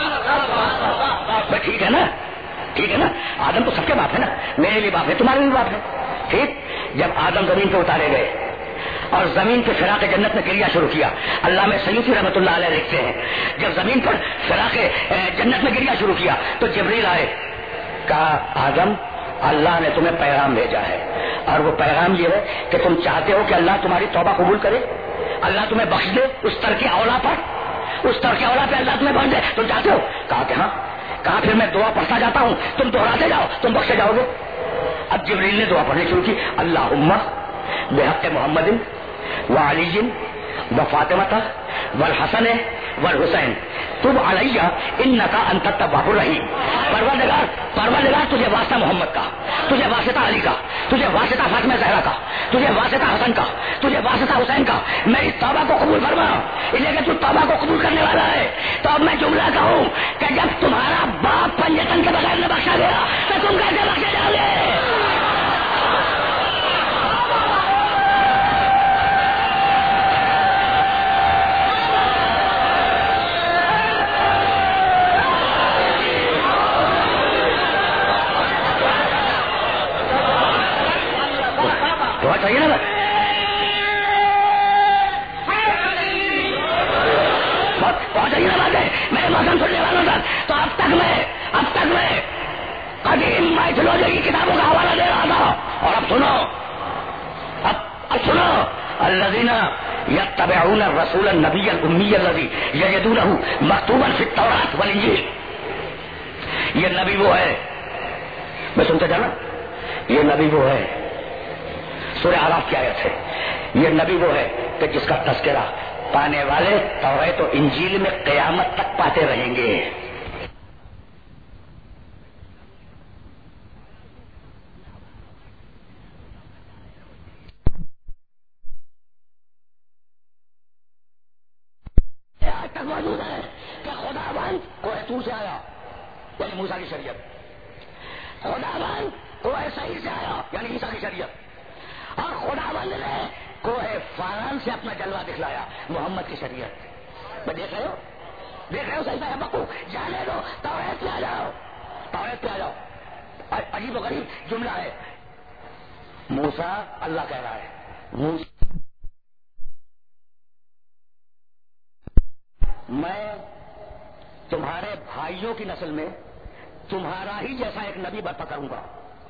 بھائی ٹھیک ہے نا، آدم تو سب کے باپ ہے نا، میرے بھی باپ ہے، تمہارے بھی باپ ہے. ٹھیک، جب آدم زمین پہ اتارے گئے اور زمین کے فراق جنت میں گریا شروع کیا، علامہ سیوطی رحمۃ اللہ علیہ لکھتے ہیں جب زمین پر فراق جنت میں گریا شروع کیا تو جبریل آئے، کہا آدم اللہ نے تمہیں پیغام بھیجا ہے، اور وہ پیغام یہ ہے کہ تم چاہتے ہو کہ اللہ تمہاری توبہ قبول کرے، اللہ تمہیں بخش دے اس ترک اولا پہ اللہ تمہیں بخش دے، تم چاہتے ہو؟ کہا کہ ہاں. کہا پھر میں دعا پڑھتا جاتا ہوں، تم دہراتے جاؤ، تم بخشے جاؤ گے. اب جبریل نے دعا پڑھنی شروع کی، اللہم بحق محمد وعلی وفاطمہ والحسن والحسین تب علیہ انک انت التواب الرحیم. پروردگار تجھے واسطہ محمد کا، تجھے واسطہ علی کا، تجھے واسطہ فاطمہ زہرا کا، تجھے واسطہ حسن کا، تجھے واسطہ حسین کا، میری توبہ کو قبول فرما. اس لیے کہ تو توبہ کو قبول کرنے والا ہے. تو اب میں جملہ کہوں کہ جب تمہارا باپ پنجتن کے بغیر نہ بخشا گیا تو تم کیسے بخشے جاؤ گے؟ چاہیے نا پہنچائیے نا بات ہے میرے موسم سننے والوں تک. تو اب تک میں قدیم مائتھولوجی کی کتابوں کا حوالہ دے رہا تھا، اور اب سنو الذین یتبعون الرسول النبی الامی الذی یجدونہ مکتوبا فی التوراۃ والانجیل. یہ نبی وہ ہے، میں سنتے جانا، یہ نبی وہ ہے، سورہ اعراف کی آیت ہے، یہ نبی وہ ہے کہ جس کا تذکرہ پانے والے توریت و انجیل میں قیامت تک پاتے رہیں گے. آج تک موجود ہے کہ خداوند کوہ طور سے آیا یعنی موسیٰ کی شریعت، خداوند کوہ صحیح سے آیا یعنی عیسیٰ کی شریعت، اور خداوند نے کوہ فاران سے اپنا جلوہ دکھلایا محمد کی شریعت. میں دیکھ رہے ہو صحیح ہے بکو، جانے دو، توریت پہ آ جاؤ، توریت پہ آ جاؤ. عجیب و غریب جملہ ہے. موسیٰ اللہ کہہ رہا ہے، میں تمہارے بھائیوں کی نسل میں تمہارا ہی جیسا ایک نبی برپا کروں گا.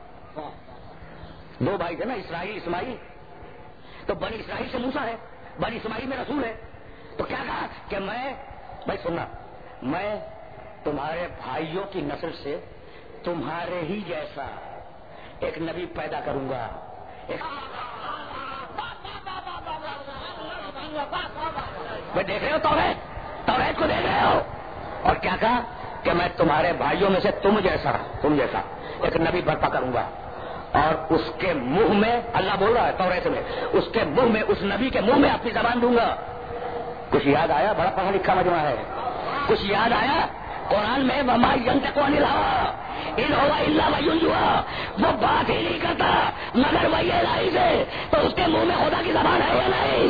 2 بھائی تھے نا، اسرائیل اسماعیل، تو بنی اسرائیل سے موسیٰ ہے، بنی اسماعیل میں رسول ہے. تو کیا کہا کہ میں بھائی سننا، میں تمہارے بھائیوں کی نسل سے تمہارے ہی جیسا ایک نبی پیدا کروں گا. میں دیکھ رہے ہو توریت کو دیکھ رہے ہو. اور کیا کہا کہ میں تمہارے بھائیوں میں سے تم جیسا ایک نبی برپا کروں گا، اور اس کے منہ میں، اللہ بول رہا ہے توریت میں، اس کے منہ میں، اس نبی کے منہ میں اپنی زبان دوں گا. کچھ یاد آیا؟ بڑا پڑھا لکھا مجموعہ ہے. کچھ یاد آیا؟ قرآن میں وما ينطق عن الهوى ان هو الا وحی یوحی، وہ بات ہی نہیں کرتا مگر وحی الہی سے. تو اس کے منہ میں خدا کی زبان ہے یا نہیں؟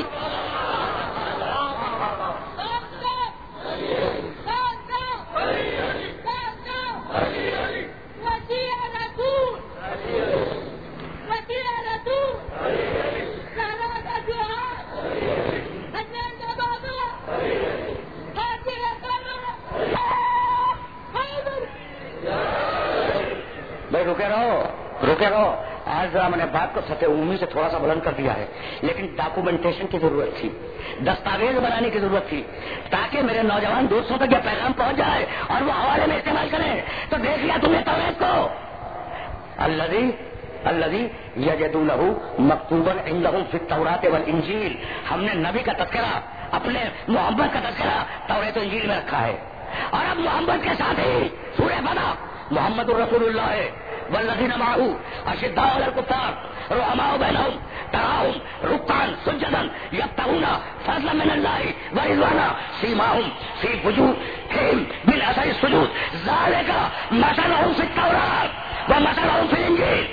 رکے رہو. آج ذرا میں نے بات کو سطح عمومی سے تھوڑا سا بلند کر دیا ہے، لیکن ڈاکومنٹیشن کی ضرورت تھی، دستاویز بنانے کی ضرورت تھی، تاکہ میرے نوجوان دوستوں تک یہ پیغام پہنچ جائے اور وہ حوالے میں استعمال کریں. تو دیکھ لیا تم نے توریت کو، الذی یجدونہ مکتوبا عندہم فی التوراۃ والانجیل. ہم نے نبی کا تذکرہ، اپنے محمد کا تذکرہ توریت و انجیل میں رکھا ہے. اور اب محمد کے ساتھ ہی سورہ بدر محمد الرسول اللہ والذین معہ اشداء علی الکفار رحماء بینہم تراہم رکعا سجدا یبتغون فضلا من اللہ ورضوانا سیماہم فی وجوہہم من اثر السجود ذلک مثلہم فی التوراۃ ومثلہم فی الانجیل.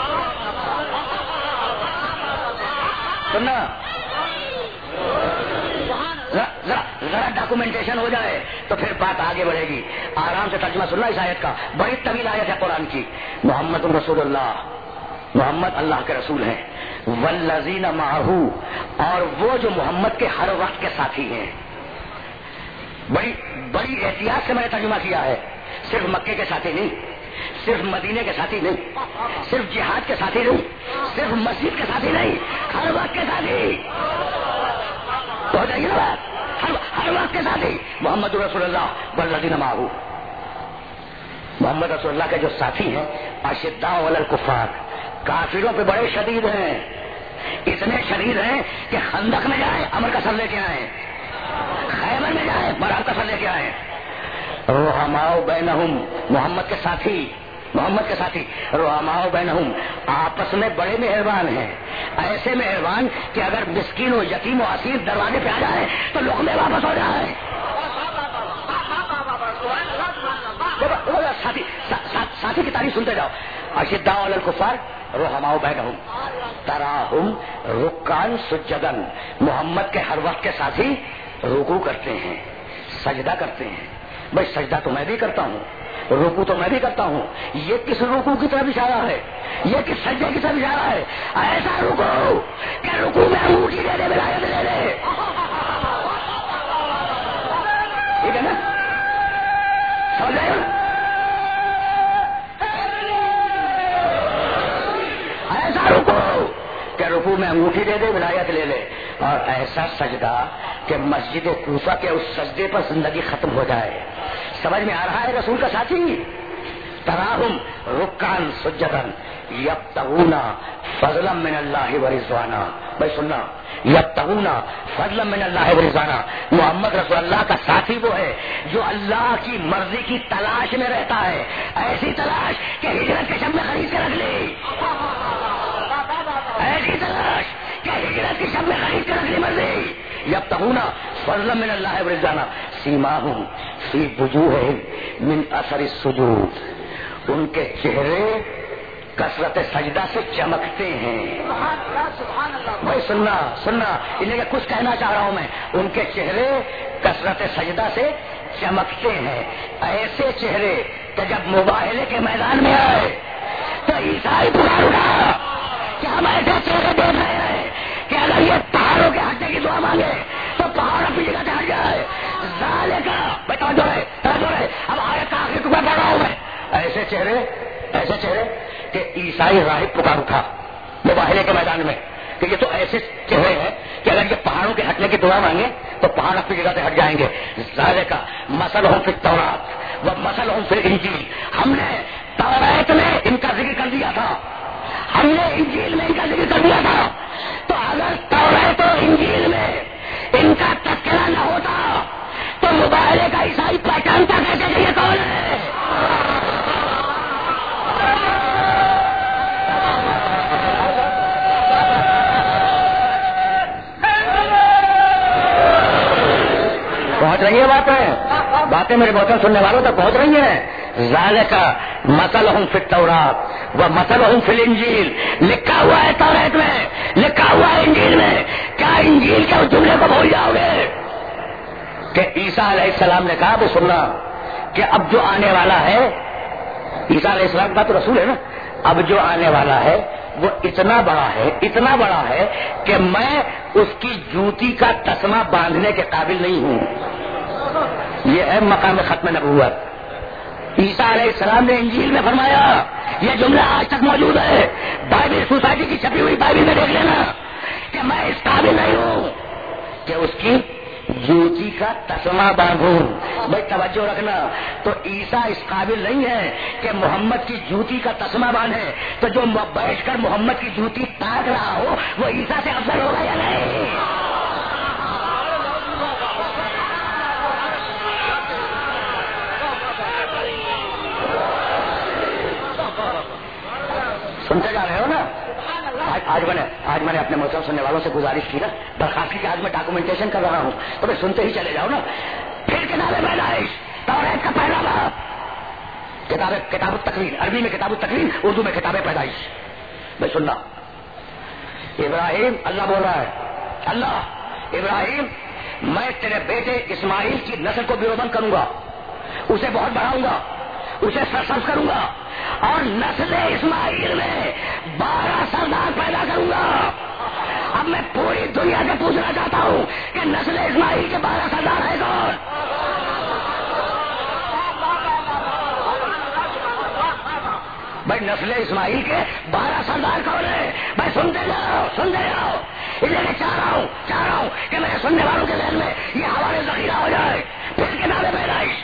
سننا ذرا ڈاکومنٹیشن ہو جائے تو پھر بات آگے بڑھے گی. آرام سے ترجمہ سننا اس آیت کا، بڑی طویل آیت ہے قرآن کی. محمد رسول اللہ، محمد اللہ کے رسول ہیں. والذین معہ، اور وہ جو محمد کے ہر وقت کے ساتھی ہیں. بڑی احتیاط سے میں نے ترجمہ کیا ہے. صرف مکے کے ساتھی نہیں، صرف مدینے کے ساتھی نہیں، صرف جہاد کے ساتھی نہیں، صرف مسجد کے ساتھی نہیں، ہر وقت کے ساتھی. ہو جائے گی نا بات؟ ہر وقت کے ساتھی محمد رسول اللہ والذین معہ. محمد رسول اللہ کے جو ساتھی ہیں اشداء علی الکفار، کافروں پہ بڑے شدید ہیں. اتنے شدید ہیں کہ خندق میں جائیں امر کا سر لے کے آئیں، خیبر میں جائیں مراد کا سر لے کے آئیں. رحماء بینہم، محمد کے ساتھی رحماء بینہم، آپس میں بڑے مہربان ہیں. ایسے مہربان کہ اگر مسکین و یتیم و اسیر دروازے پہ آ جائے تو لقمے واپس ہو جائے. ساتھی کی تعریف سنتے جاؤ. اشداء علی الکفار رحماء بینہم تراہم رکعا سجدا، محمد کے ہر وقت کے ساتھی رکوع کرتے ہیں، سجدہ کرتے ہیں. بھائی سجدہ تو میں بھی کرتا ہوں، رکوع تو میں بھی کرتا ہوں. یہ کس رکوع کی طرف اشارہ ہے؟ یہ کس سجدے کی طرف اشارہ ہے؟ ایسا رکوع کہ رکوع میں انگوٹھی دے دے، ولایت لے لے. ٹھیک ہے نا؟ سمجھ گئے؟ ایسا رکوع کہ رکوع میں انگوٹھی دے دے، ولایت لے لے. اور ایسا سجدہ کہ مسجد کوفہ کے اس سجدے پر زندگی ختم ہو جائے. سمجھ میں آ رہا ہے رسول کا ساتھی؟ تراہم رکعا سجدا یبتغون فضلا من اللہ ورضوانا. بھائی سننا، یبتغون فضلا من اللہ ورضوانا. محمد رسول اللہ کا ساتھی وہ ہے جو اللہ کی مرضی کی تلاش میں رہتا ہے. ایسی تلاش کہ ہجرت کے شب میں خرید کے رکھ لی، ایسی تلاش کہ ہجرت کی شب میں خرید کے رکھ لی مرضی. یبتغون فضلا من اللہ ورضوانا سیماہم فی وجوہہم من اثر السجود، ان کے چہرے کثرت سجدہ سے چمکتے ہیں. بھائی سننا انہیں کچھ کہنا چاہ رہا ہوں میں. ان کے چہرے کثرت سجدہ سے چمکتے ہیں، ایسے چہرے کہ جب مباہلے کے میدان میں آئے تو عیسائی پکار اٹھا کہ ہم ایسے چہرے دیکھ رہے ہیں کہ اگر یہ پہاڑوں کے ہٹنے کی دعا مانگے تو پہاڑ اپنی جگہ سے ہٹ جائے. توجہ ہے. اب آیت کا آخری ٹکڑا پڑھ رہا ہوں میں. ایسے چہرے کہ عیسائی راہب پکار اٹھا مباہلے کے میدان میں کہ یہ تو ایسے چہرے ہیں کہ اگر یہ پہاڑوں کے ہٹنے کی دعا مانگے تو پہاڑ اپنی جگہ سے ہٹ جائیں گے. ذالک مثلہم فی التوراۃ و مثلہم فی الانجیل. ہم نے توراۃ میں ان کا ذکر کر دیا تھا، ہم نے انجیل میں ان کا ذکر کر دیا تھا. تو اگر توراۃ و انجیل میں ان کا تذکرہ نہ ہوتا تو مباہلے کا عیسائی پہچانتا کیسے کہ یہ کون ہے؟ پہنچ رہی ہیں باتیں میرے بہت سننے والوں تک پہنچ رہی ہیں. ذالک مثلہم فی التوراۃ و مثلہم فی الانجیل. لکھا ہوا ہے توراۃ میں، لکھا ہوا ہے انجیل میں. کیا انجیل کے اس جملے کو بھول جاؤ گے کہ عیسیٰ علیہ السلام نے کہا بھی سننا کہ اب جو آنے والا ہے، عیسیٰ علیہ السلام کا تو رسول ہے نا، اب جو آنے والا ہے وہ اتنا بڑا ہے کہ میں اس کی جوتی کا تسمہ باندھنے کے قابل نہیں ہوں. یہ ہے مقام ختم نبوت. عیسیٰ علیہ السلام نے انجیل میں فرمایا، یہ جملہ آج تک موجود ہے، بائبل سوسائٹی کی چھپی ہوئی بائبل میں دیکھ لینا، کہ میں اس قابل نہیں ہوں کہ اس کی جوتی کا تسمہ باندھوں. بھائی توجہ رکھنا. تو عیسیٰ اس قابل نہیں ہے کہ محمد کی جوتی کا تسمہ باندھے. تو جو بیٹھ کر محمد کی جوتی تاک رہا ہو وہ عیسیٰ سے افضل ہوگا یا نہیں؟ سنتے جا رہے ہو نا. آج میں نے اپنے محترم سننے والوں سے گزارش کی نا، درخواست کی کہ آج میں ڈاکومنٹیشن کر رہا ہوں تو میں سنتے ہی چلے جاؤ نا. پھر کتاب پیدائش، توراۃ کا پہلا باب، کتاب التکوین، عربی میں کتاب التکوین، اردو میں کتاب پیدائش. میں سننا. ابراہیم، اللہ بول رہا ہے، اللہ ابراہیم میں تیرے بیٹے اسماعیل کی نسل کو بیروبند کروں گا، اسے بہت بڑھاؤں گا، اسے سرسبز کروں گا، اور نسل اسماعیل میں 12 سردار پیدا کروں گا. اب میں پوری دنیا سے پوچھنا چاہتا ہوں کہ نسل اسماعیل کے 12 سردار ہیں کون؟ بھائی نسل اسماعیل کے 12 سردار کون ہیں؟ بھائی سنتے جاؤ. اس لیے چاہ رہا ہوں کہ میرے سننے والوں کے ذہن میں یہ حوالے ذخیرہ ہو جائے. پھر کتاب پیدائش.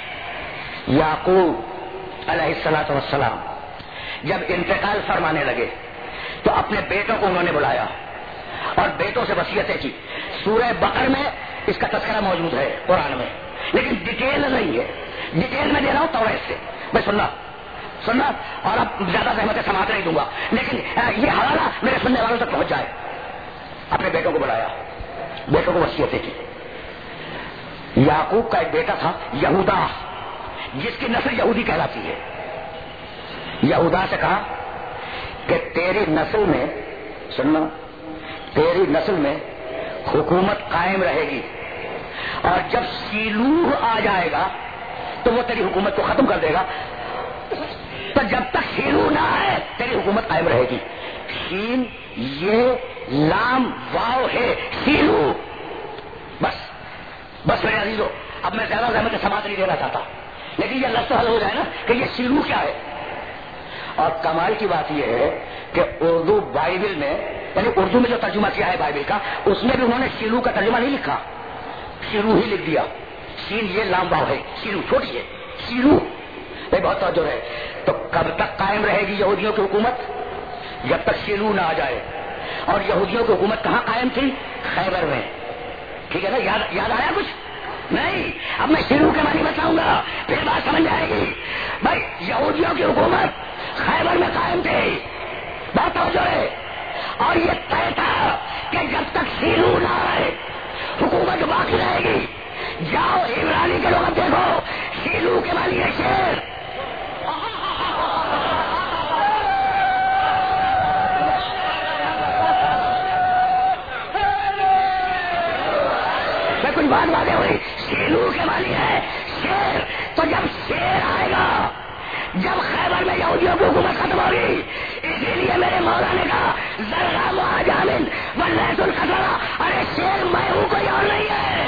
یعقوب علیہ الصلوۃ والسلام جب انتقال فرمانے لگے تو اپنے بیٹوں کو انہوں نے بلایا اور بیٹوں سے وصیتیں کی. سورہ بقرہ میں اس کا تذکرہ موجود ہے قرآن میں، لیکن ڈیٹیل نہیں ہے. ڈیٹیل میں دے رہا ہوں توراۃ سے. میں سننا اور اب زیادہ زحمتیں سماعت نہیں دوں گا، لیکن یہ حوالہ میرے سننے والوں تک پہنچ جائے. اپنے بیٹوں کو بلایا، بیٹوں کو وصیتیں کی. یعقوب کا ایک بیٹا تھا یہودا، جس کی نسل یہودی کہلاتی ہے. یہودا سے کہا کہ تیری نسل میں، سننا، تیری نسل میں حکومت قائم رہے گی، اور جب شیلوہ آ جائے گا تو وہ تیری حکومت کو ختم کر دے گا. تو جب تک شیلوہ نہ آئے تیری حکومت قائم رہے گی. شین یہ لام واو ہے، شیلوہ. بس میرے عزیزو، اب میں زیادہ زحمت سماعت نہیں دینا چاہتا، لیکن یہ لفظ حل ہو جائے نا کہ یہ شیلوہ کیا ہے. اور کمال کی بات یہ ہے کہ اردو بائبل میں، یعنی اردو میں جو ترجمہ کیا ہے بائبل کا، اس میں بھی انہوں نے شیلوہ کا ترجمہ نہیں لکھا، شیلوہ ہی لکھ دیا. شین یہ لام واو ہے، شیلوہ چھوٹی ہے، شیلوہ. بہت توجہ ہے. تو کب تک قائم رہے گی یہودیوں کی حکومت؟ جب تک شیلوہ نہ آ جائے. اور یہودیوں کی حکومت کہاں قائم تھی؟ خیبر میں. ٹھیک ہے نا؟ یاد آیا کچھ؟ نہیں. اب میں شیلوہ کے معنی بتاؤں گا، پھر بات سمجھ آئے گی. بھائی یہودیوں کی حکومت خیبر میں قائم تھی. بات توجہ ہے. اور یہ طے تھا کہ جب تک شیلوہ نہ آئے حکومت باقی رہے گی. جاؤ عبرانی کے لوگ دیکھو، شیلو کے معنی ہے شیر. میں کچھ بات واضح ہوئی. شیلو کے معنی ہے شیر. تو جب شیر آئے گا، جب خیبر میں یہودیوں کی حکومت ختم ہوگی، اسی لیے میرے مولا نے کہا ذرا معاجامن واللیس القصرا، ارے شیر میں ہوں، کوئی اور نہیں ہے.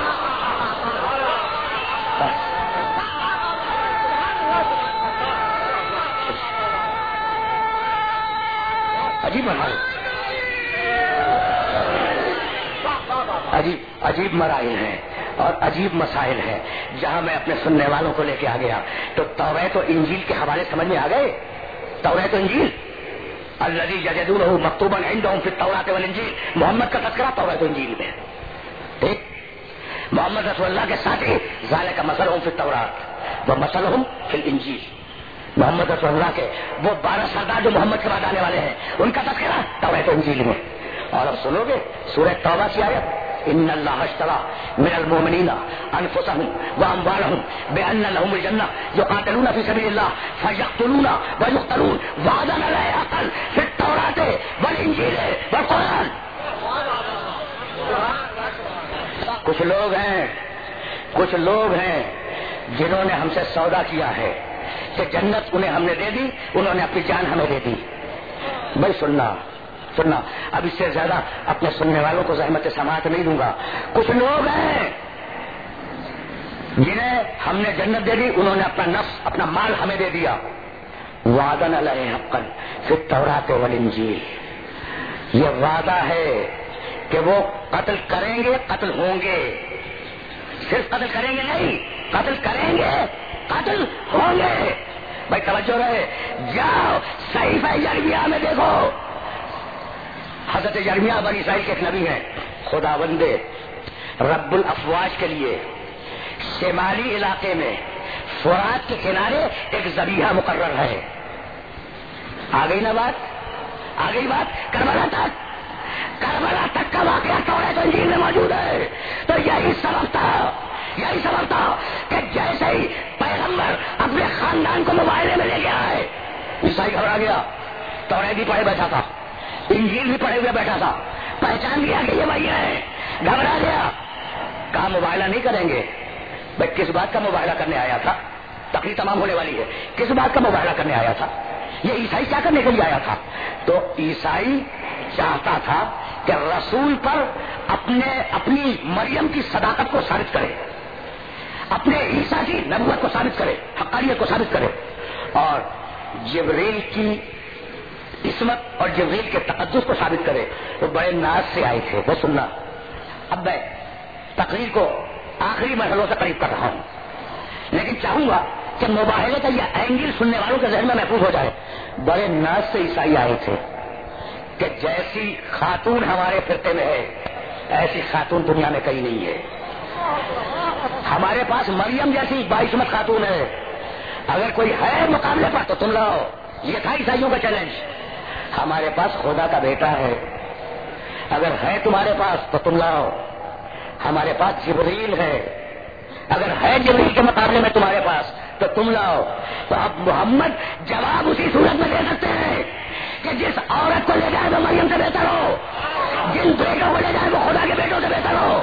عجیب مراحل ہیں اور عجیب مسائل ہیں. جہاں میں اپنے سننے والوں کو لے کے آ گیا تو توریت و انجیل کے حوالے سمجھ میں آ گئے. توریت و انجیل الذی یجدونہ مکتوبا عندہم فی التوراۃ والانجیل، محمد کا تذکرہ توریت و انجیل میں. ٹھیک، محمد رسول اللہ کے ساتھی ذالک مثلہم فی التوراۃ ومثلہم فی الانجیل. محمد رسول اللہ کے وہ 12 سردار جو محمد کے بعد آنے والے ہیں، ان کا تذکرہ توریت و انجیل میں. اور اب سنو گے سورہ توبہ کی آیت، ان اللہ اشترى من المؤمنین انفسهم واموالهم بان لهم الجنہ یقاتلون فی سبیل اللہ فیقتلون ویقتلون وعدا علیہ حقا فی التوراۃ والانجیل والقرآن. کچھ لوگ ہیں جنہوں نے ہم سے سودا کیا ہے کہ جنت انہیں ہم نے دے دی، انہوں نے اپنی جان ہمیں دے دی. بھائی سننا، اب اس سے زیادہ اپنے سننے والوں کو زحمت سماعت نہیں دوں گا. کچھ لوگ ہیں جنہیں ہم نے جنت دے دی، انہوں نے اپنا نفس، اپنا مال ہمیں دے دیا. وعدن علیہ حقا فی التوراۃ والانجیل، یہ وعدہ ہے کہ وہ قتل کریں گے، قتل ہوں گے. صرف قتل کریں گے نہیں، قتل کریں گے، قتل ہوں گے. بھائی توجہ رہے. جاؤ صحیفہ یرمیہ میں دیکھو. حضرت یرمیہ بنی اسرائیل کے ایک نبی ہیں. خداوند رب الافواج کے لیے شمالی علاقے میں فرات کے کنارے ایک ذبیحہ مقرر ہے. آ گئی نا بات، آ گئی بات. کربلا تک کا واقعہ توریت و انجیل میں موجود ہے. تو یہی سبب تھا کہ جیسے ہی پیغمبر اپنے خاندان کو مباہلے میں لے کے آئے، عیسائی گھبرا گیا. توریت بھی پڑھے بیٹھا تھا، انجیل بھی پڑھے ہوئے بیٹھا تھا، پہچان لیا کہ یہ وہی ہے، گھبرا گیا. کہا مباہلہ نہیں کریں گے. بھائی کس بات کا مباہلہ کرنے آیا تھا؟ تقریر تمام ہونے والی ہے. کس بات کا مباہلہ کرنے آیا تھا؟ یہ عیسائی کیا کرنے کے لیے آیا تھا؟ تو عیسائی چاہتا تھا کہ رسول پر اپنی مریم کی صداقت کو ثابت کرے، اپنے عیسیٰ کی نبوت کو ثابت کرے، حقانیت کو ثابت کرے، اور جبریل کی عصمت اور جبریل کے تقدس کو ثابت کرے. تو بڑے ناز سے آئے تھے. وہ سننا، اب میں تقریر کو آخری مرحلوں سے قریب کر رہا ہوں، لیکن چاہوں گا کہ مباہلے کا یہ اینگل سننے والوں کے ذہن میں محفوظ ہو جائے. بڑے ناز سے عیسائی آئے تھے کہ جیسی خاتون ہمارے فرقے میں ہے، ایسی خاتون دنیا میں کہیں نہیں ہے. ہمارے پاس مریم جیسی باعثمت خاتون ہے، اگر کوئی ہے مقابلے پر تو تم لاؤ. یہ تھا عیسائیوں کا چیلنج. ہمارے پاس خدا کا بیٹا ہے، اگر ہے تمہارے پاس تو تم لاؤ. ہمارے پاس جبریل ہے، اگر ہے جبریل کے مقابلے میں تمہارے پاس تو تم لاؤ. تو اب محمد جواب اسی صورت میں دے سکتے ہیں کہ جس عورت کو لے جائے وہ مریم سے بہتر ہو، جن بیٹوں کو لے جائے وہ خدا کے بیٹوں سے بہتر ہو.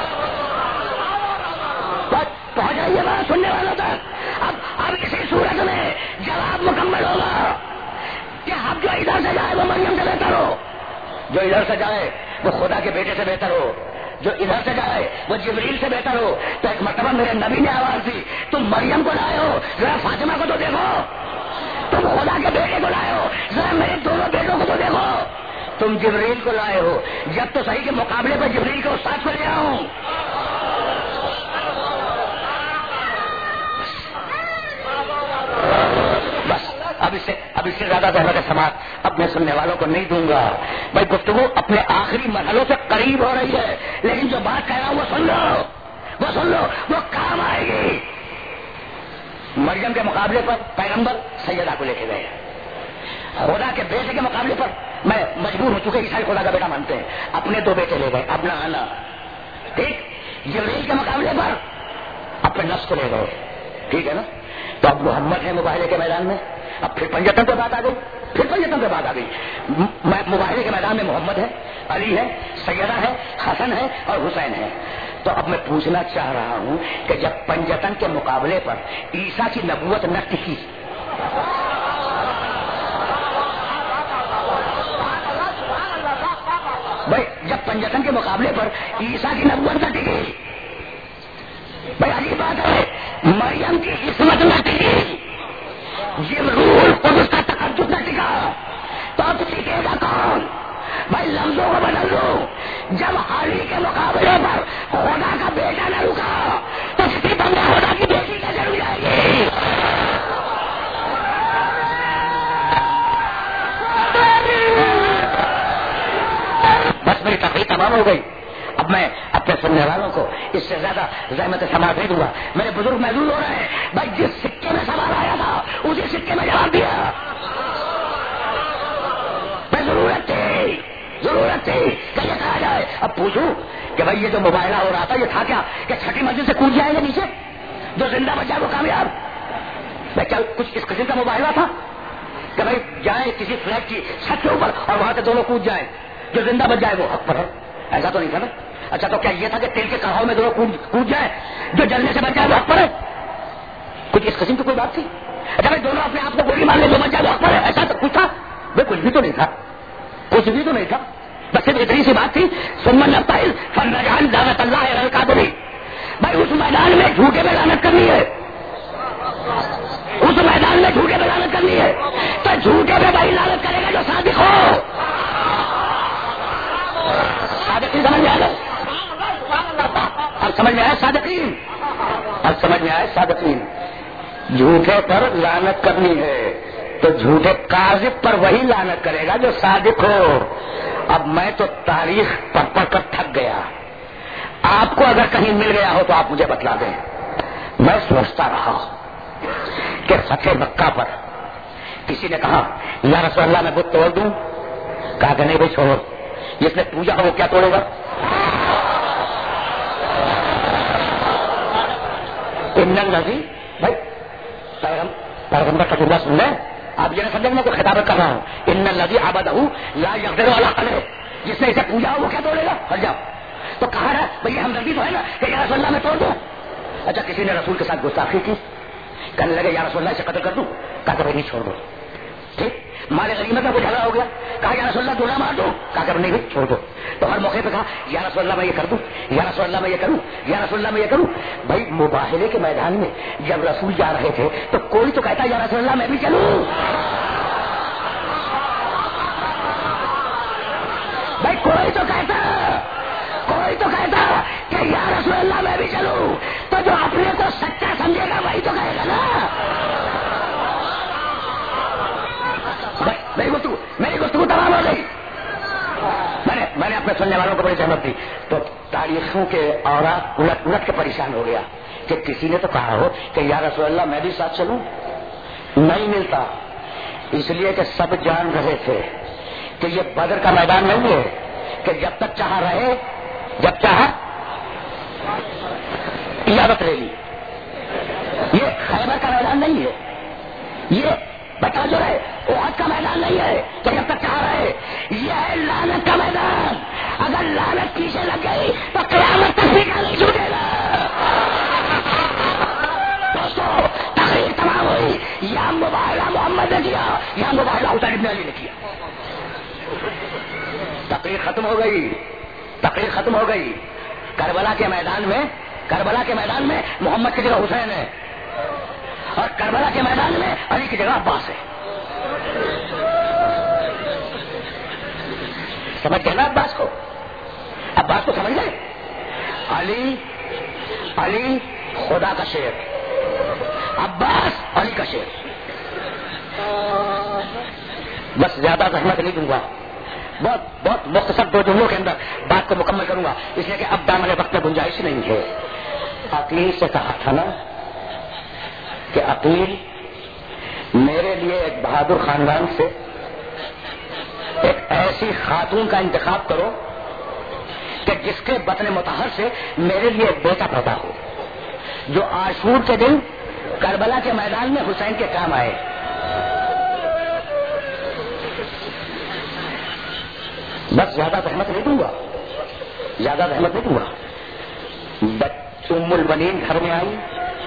پہنچ جائیے بات سننے والوں تک. اب اسی صورت میں جواب مکمل ہوگا کہ اب جو ادھر سے جائے وہ مریم سے بہتر ہو، جو ادھر سے جائے وہ خدا کے بیٹے سے بہتر ہو، جو ادھر سے جائے وہ جبریل سے بہتر ہو. تو ایک مرتبہ میرے نبی نے آواز دی، تم مریم کو لائے ہو، ذرا فاطمہ کو تو دیکھو. تم خدا کے بیٹے کو لائے ہو، ذرا میرے دونوں بیٹوں کو تو دیکھو. تم جبریل کو لائے ہو، جب تو صحیح کے مقابلے پر جبریل کے استاد کو لے آؤں. بس اب اس سے زیادہ زحمت سماعت اپنے سننے والوں کو نہیں دوں گا. بھائی گفتگو اپنے آخری مرحلوں سے قریب ہو رہی ہے، لیکن جو بات کہہ رہا ہوں وہ سن لو، وہ کام آئے گی. مریم کے مقابلے پر پیغمبر سیدہ کو لے کے گئے. خدا کے بیٹے کے مقابلے پر میں مجبور ہو چکے، عیسائی خدا کا بیٹا مانتے ہیں، اپنے 2 بیٹے لے گئے، اپنا آنا. ٹھیک. جبریل کے مقابلے پر اپنے نفس کو لے گئے. ٹھیک ہے نا. تو اب محمد ہے مباہلے کے میدان میں. اب پھر پنجتن پہ بات آ گئی, مباہلے کے میدان میں محمد ہے, علی ہے, سیدہ ہے, حسن ہے اور حسین ہے. تو اب میں پوچھنا چاہ رہا ہوں کہ جب پنجتن کے مقابلے پر عیسیٰ کی نبوت نہ ٹکی, بھائی جب پنجتن کے مقابلے پر عیسیٰ کی نبوت نہ ٹکی, بھائی عجیب بات ہے, مریم کی عصمت نہ ٹکی, یہ روح القدس کا تقدس نہ ٹکا, تو اب ٹکے گا کون؟ بھائی لفظوں کو بدل دو. جب علی کے مقابلے پر خدا کا بیٹا نہ رکا تو کسی بندہ خدا کی بیٹی کیسے رک جائے گی؟ بس میری تقریر تمام ہو گئی. اب میں اپنے سننے والوں کو اس سے زیادہ زحمت سماعت نہیں دوں گا. میرے بزرگ محدود ہو رہے ہیں. بھائی جس سکے میں سوال آیا تھا اسی سکے میں جواب دیا. میں ضرورت تھی کہ یہ کہا جائے. اب پوچھوں کہ بھائی یہ جو مباہلہ ہو رہا تھا یہ تھا کیا کہ چھٹی منزل سے کود جائے گا نیچے, جو زندہ بچ جائے وہ کامیاب؟ میں کیا کچھ اس قسم کا مباہلہ تھا کہ بھائی جائیں کسی فلیٹ کی چھت کے اوپر اور وہاں سے دونوں کود جائیں, جو زندہ بچ جائے وہ حق پر ہے؟ ایسا تو نہیں تھا نا. اچھا تو کیا یہ تھا کہ تیل کے کہاؤ میں دونوں کود جائے, جو جلنے سے بچ جائے وہ حق پر ہے؟ کچھ اس قسم کی کوئی بات تھی؟ اچھا بھائی دونوں اپنے آپ کو گولی مار لے جو بچ جائے وہ حق پر ہے؟ ایسا تو کچھ تھا؟ بھائی کچھ بھی تو نہیں تھا, بس صرف اتنی سی بات تھی. سمن نبتہل فنجعل دعوت اللہ علی الکاذبین. بھائی اس میدان میں جھوٹے پہ لعنت کرنی ہے, اس میدان میں جھوٹے پہ لعنت کرنی ہے. تو جھوٹے پہ بھائی لعنت کرے گا جو صادق ہو. صادقین سمجھ میں آ گئے؟ اب سمجھ میں آئے صادقین. جھوٹے پر لعنت کرنی ہے تو جھوٹے کاذب پر وہی لعنت کرے گا جو صادق ہو. اب میں تو تاریخ پڑھ کر تھک گیا. آپ کو اگر کہیں مل گیا ہو تو آپ مجھے بتلا دیں. میں سوچتا رہا کہ فتح مکہ پر کسی نے کہا یا رسول اللہ میں بت توڑ دوں, کہا کہ نہیں بھائی چھوڑو, جس نے پوجا ہو وہ کیا توڑے گا؟ بھائی پیغمبر کا جملہ سن لیں, آپ یہ نہ سمجھیں میں کوئی خطابت کر رہا ہوں. ان الذی عبدہ لا یقدر علی قلبہ, جس نے اسے پوجا ہو وہ کیا توڑے گا؟ ہٹ جاؤ. تو کہا رہا بھائی ہمدردی تو ہے نا کہ یا رسول اللہ میں توڑ دوں. اچھا کسی نے رسول کے ساتھ گستاخی کی, کہنے لگے یا رسول اللہ اسے قتل کر دوں, کہا کہ بھائی نہیں چھوڑ دو. ٹھیک, مال غنیمت میں کوئی جھگڑا ہو گیا, کہا یا رسول اللہ گولا مار دو, کہا کہ نہیں بھائی چھوڑ دو. تو ہر موقع پہ کہا یا رسول اللہ میں یہ کر دوں, یا رسول اللہ میں یہ کروں, یا رسول اللہ میں یہ کروں. بھائی مباہلے کے میدان میں جب رسول جا رہے تھے تو کوئی تو کہتا یا رسول اللہ میں بھی چلوں. بھائی کوئی تو کہتا کہ یا رسول اللہ میں بھی چلوں. تو جو اپنے کو سچا سمجھے گا وہی تو کہے گا نا. میری گفتگو تمام ہو گئی. میں نے اپنے سننے والوں کو بڑی سہمت دی. تو تاریخوں کے اوراق الٹ کے پریشان ہو گیا کہ کسی نے تو کہا ہو کہ یا رسول اللہ میں بھی ساتھ چلوں. نہیں ملتا, اس لیے کہ سب جان رہے تھے کہ یہ بدر کا میدان نہیں ہے کہ جب تک چاہا رہے, جب چاہا اجازت لے لی. یہ خیبر کا میدان نہیں ہے, یہ بتا جو ہے احد کا میدان نہیں ہے تو جب تک چاہ رہے. یہ ہے لعنت کا میدان. اگر لعنت پیچھے لگ گئی تو قیامت تک بھی نہیں چھوٹے گا. دوستو تقریر تمام ہوئی. یا مباہلہ محمد نے کیا, یا مباہلہ حسین ابن علی نے کیا. تقریر ختم ہو گئی. کربلا کے میدان میں محمد کی جگہ حسین ہے, اور کربلا کے میدان میں علی کی جگہ عباس ہے. سمجھ گئے نا عباس کو سمجھ گئے. علی خدا کا شیر, عباس علی کا شیر. بس زیادہ زحمت نہیں دوں گا, بہت مختصر 2 جملوں کے اندر بات کو مکمل کروں گا, اس لیے کہ اب دامن وقت میں گنجائش نہیں ہے. عقیل سے کہا تھا نا کہ عقیل میرے لیے ایک بہادر خاندان سے ایک ایسی خاتون کا انتخاب کرو کہ جس کے بطن مطہر سے میرے لیے ایک بیٹا پیدا ہو, جو عاشور کے دن کربلا کے میدان میں حسین کے کام آئے. بس زیادہ زحمت نہیں دوں گا, زیادہ زحمت نہیں دوں گا. ام البنین گھر میں آئی,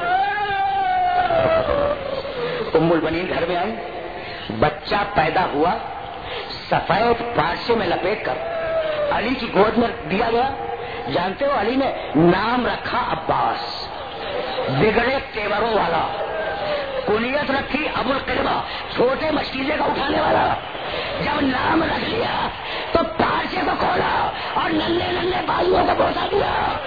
ام البنین گھر میں آئی, بچہ پیدا ہوا, سفید پارچے میں لپیٹ کر علی کی گود میں دیا گیا. جانتے ہو علی نے نام رکھا عباس, بگڑے تیوروں والا. کنیت رکھی ابو القربہ, چھوٹے مشکیزے کا اٹھانے والا. جب نام رکھ لیا تو پارچے کو کھولا اور ننھے ننھے بازوؤں کو بوسا دیا.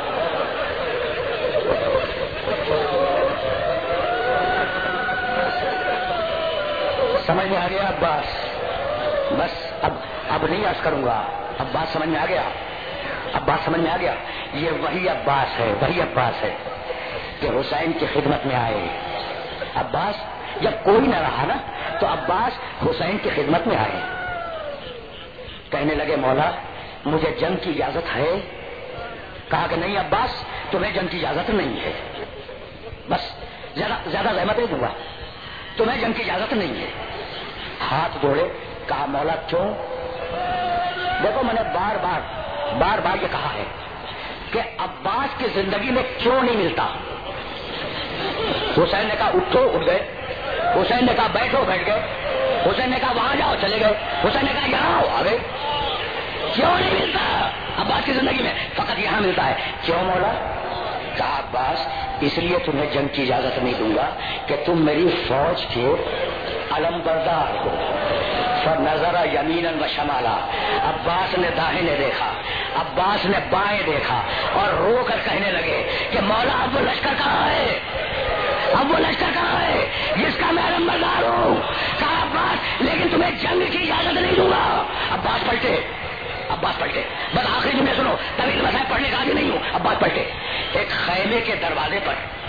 سمجھ میں آ گیا عباس؟ بس اب نہیں عرض کروں گا, اب بات سمجھ میں آ گیا, اب بات سمجھ میں آ گیا. یہ وہی عباس ہے, وہی عباس ہے کہ حسین کی خدمت میں آئے. عباس جب کوئی نہ رہا نا تو عباس حسین کی خدمت میں آئے. کہنے لگے مولا مجھے جنگ کی اجازت ہے؟ کہا کہ نہیں عباس تمہیں جنگ کی اجازت نہیں ہے. بس زیادہ زحمت نہیں دوں گا, تمہیں جنگ کی اجازت نہیں ہے. ہاتھ جوڑے, کہا مولا کیوں؟ دیکھو میں نے بار بار یہ کہا ہے کہ عباس کی زندگی میں کیوں نہیں ملتا. حسین نے کہا اٹھو, اٹھ گئے. حسین نے کہا بیٹھو, بیٹھ گئے. حسین نے کہا وہاں جاؤ, چلے گئے. حسین نے کہا یہاں آؤ, آ گئے. کیوں نہیں ملتا عباس کی زندگی میں؟ فقط یہاں ملتا ہے. کیوں مولا؟ کہا عباس اس لیے تمہیں جنگ کی اجازت نہیں دوں گا کہ تم میری فوج کے علم بردار ہو. نظر یمینا و شمالا, عباس نے داہنے دیکھا, عباس نے بائیں دیکھا اور رو کر کہنے لگے کہ مولا اب وہ لشکر کہاں ہے, اب وہ لشکر کہاں ہے جس کا میں علم بردار ہوں. کہا عباس لیکن تمہیں جنگ کی اجازت نہیں دوں گا. عباس پلٹے, عباس پلٹے. بس آخری جملے سنو, طویل مسائل پڑھنے کا آگے نہیں ہوں. عباس پلٹے. ایک خیمے کے دروازے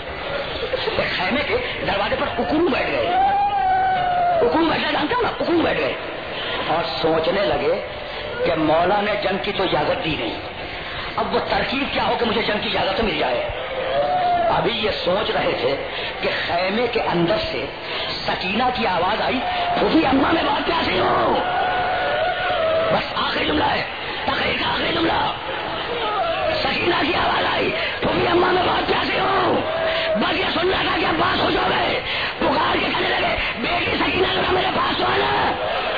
پر ککرو بیٹھ گئے. ککرو بیٹھ گئے, جانتے ہو نا, ککرو بیٹھ گئے اور سوچنے لگے کہ مولا نے جنگ کی تو اجازت دی نہیں, اب وہ ترکیب کیا ہو کہ مجھے جنگ کی اجازت مل جائے. ابھی یہ سوچ رہے تھے کہ خیمے کے اندر سے سکینہ کی آواز آئی, پھوپھی اماں میں بہت پیاسی ہوں. بس آخری جملہ ہے, تقریر کا آخری جملہ. سکینہ کی آواز آئی, پھوپھی اماں میں بہت پیاسی ہوں. بس یہ سن رہا تھا کہ عباس خوش ہو گئے, پکار کے کہنے لگے بیٹی سکینہ ذرا میرے پاس تو آنا.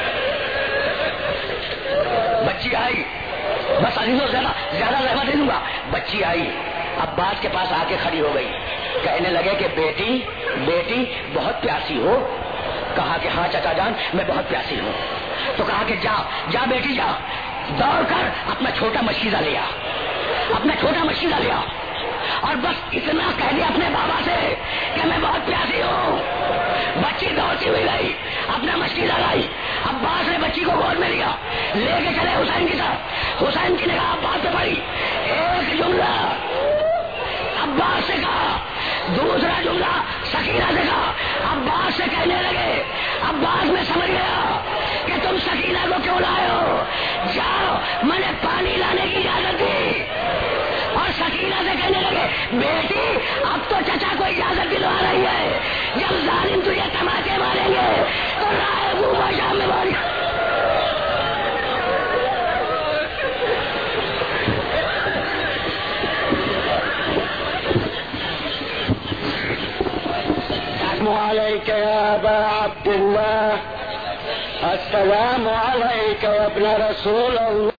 بچی آئی, بس عزیزوں زیادہ رحمت دے دوں گا. بچی آئی, عباس کے پاس آ کے کھڑی ہو گئی. کہنے لگے کہ بیٹی بہت پیاسی ہو. کہا کہ ہاں چچا جان میں بہت پیاسی ہوں. تو کہا کہ جا بیٹی جا, دوڑ کر اپنا چھوٹا مشکیزہ لیا, اپنا چھوٹا مشکیزہ لیا اور بس اتنا کہہ دیا اپنے بابا سے کہ میں بہت پیاسی ہوں. بچی دوڑتی ہوئی گئی, اپنا مشکیزہ لائی. عباس نے بچی کو گود میں لیا, لے کے چلے حسین کی طرف. حسین کی نگاہ عباس پہ پڑی, ایک جملہ عباس سے کہا, دوسرا جملہ سکینہ سے کہا. عباس سے کہنے لگے, عباس میں سمجھ گیا کہ تم سکینہ کو کیوں لائے ہو, جاؤ میں نے پانی لانے کی اجازت دی. اور سکینہ سے کہنے لگے بیٹی اب تو چچا کو اجازت دلوا رہی ہے, جب ظالم تجھے تماچے ماریں گے تو رائے بوبا شام میں ماری. عليك يا أبا عبد الله, السلام عليك يا ابن رسول الله.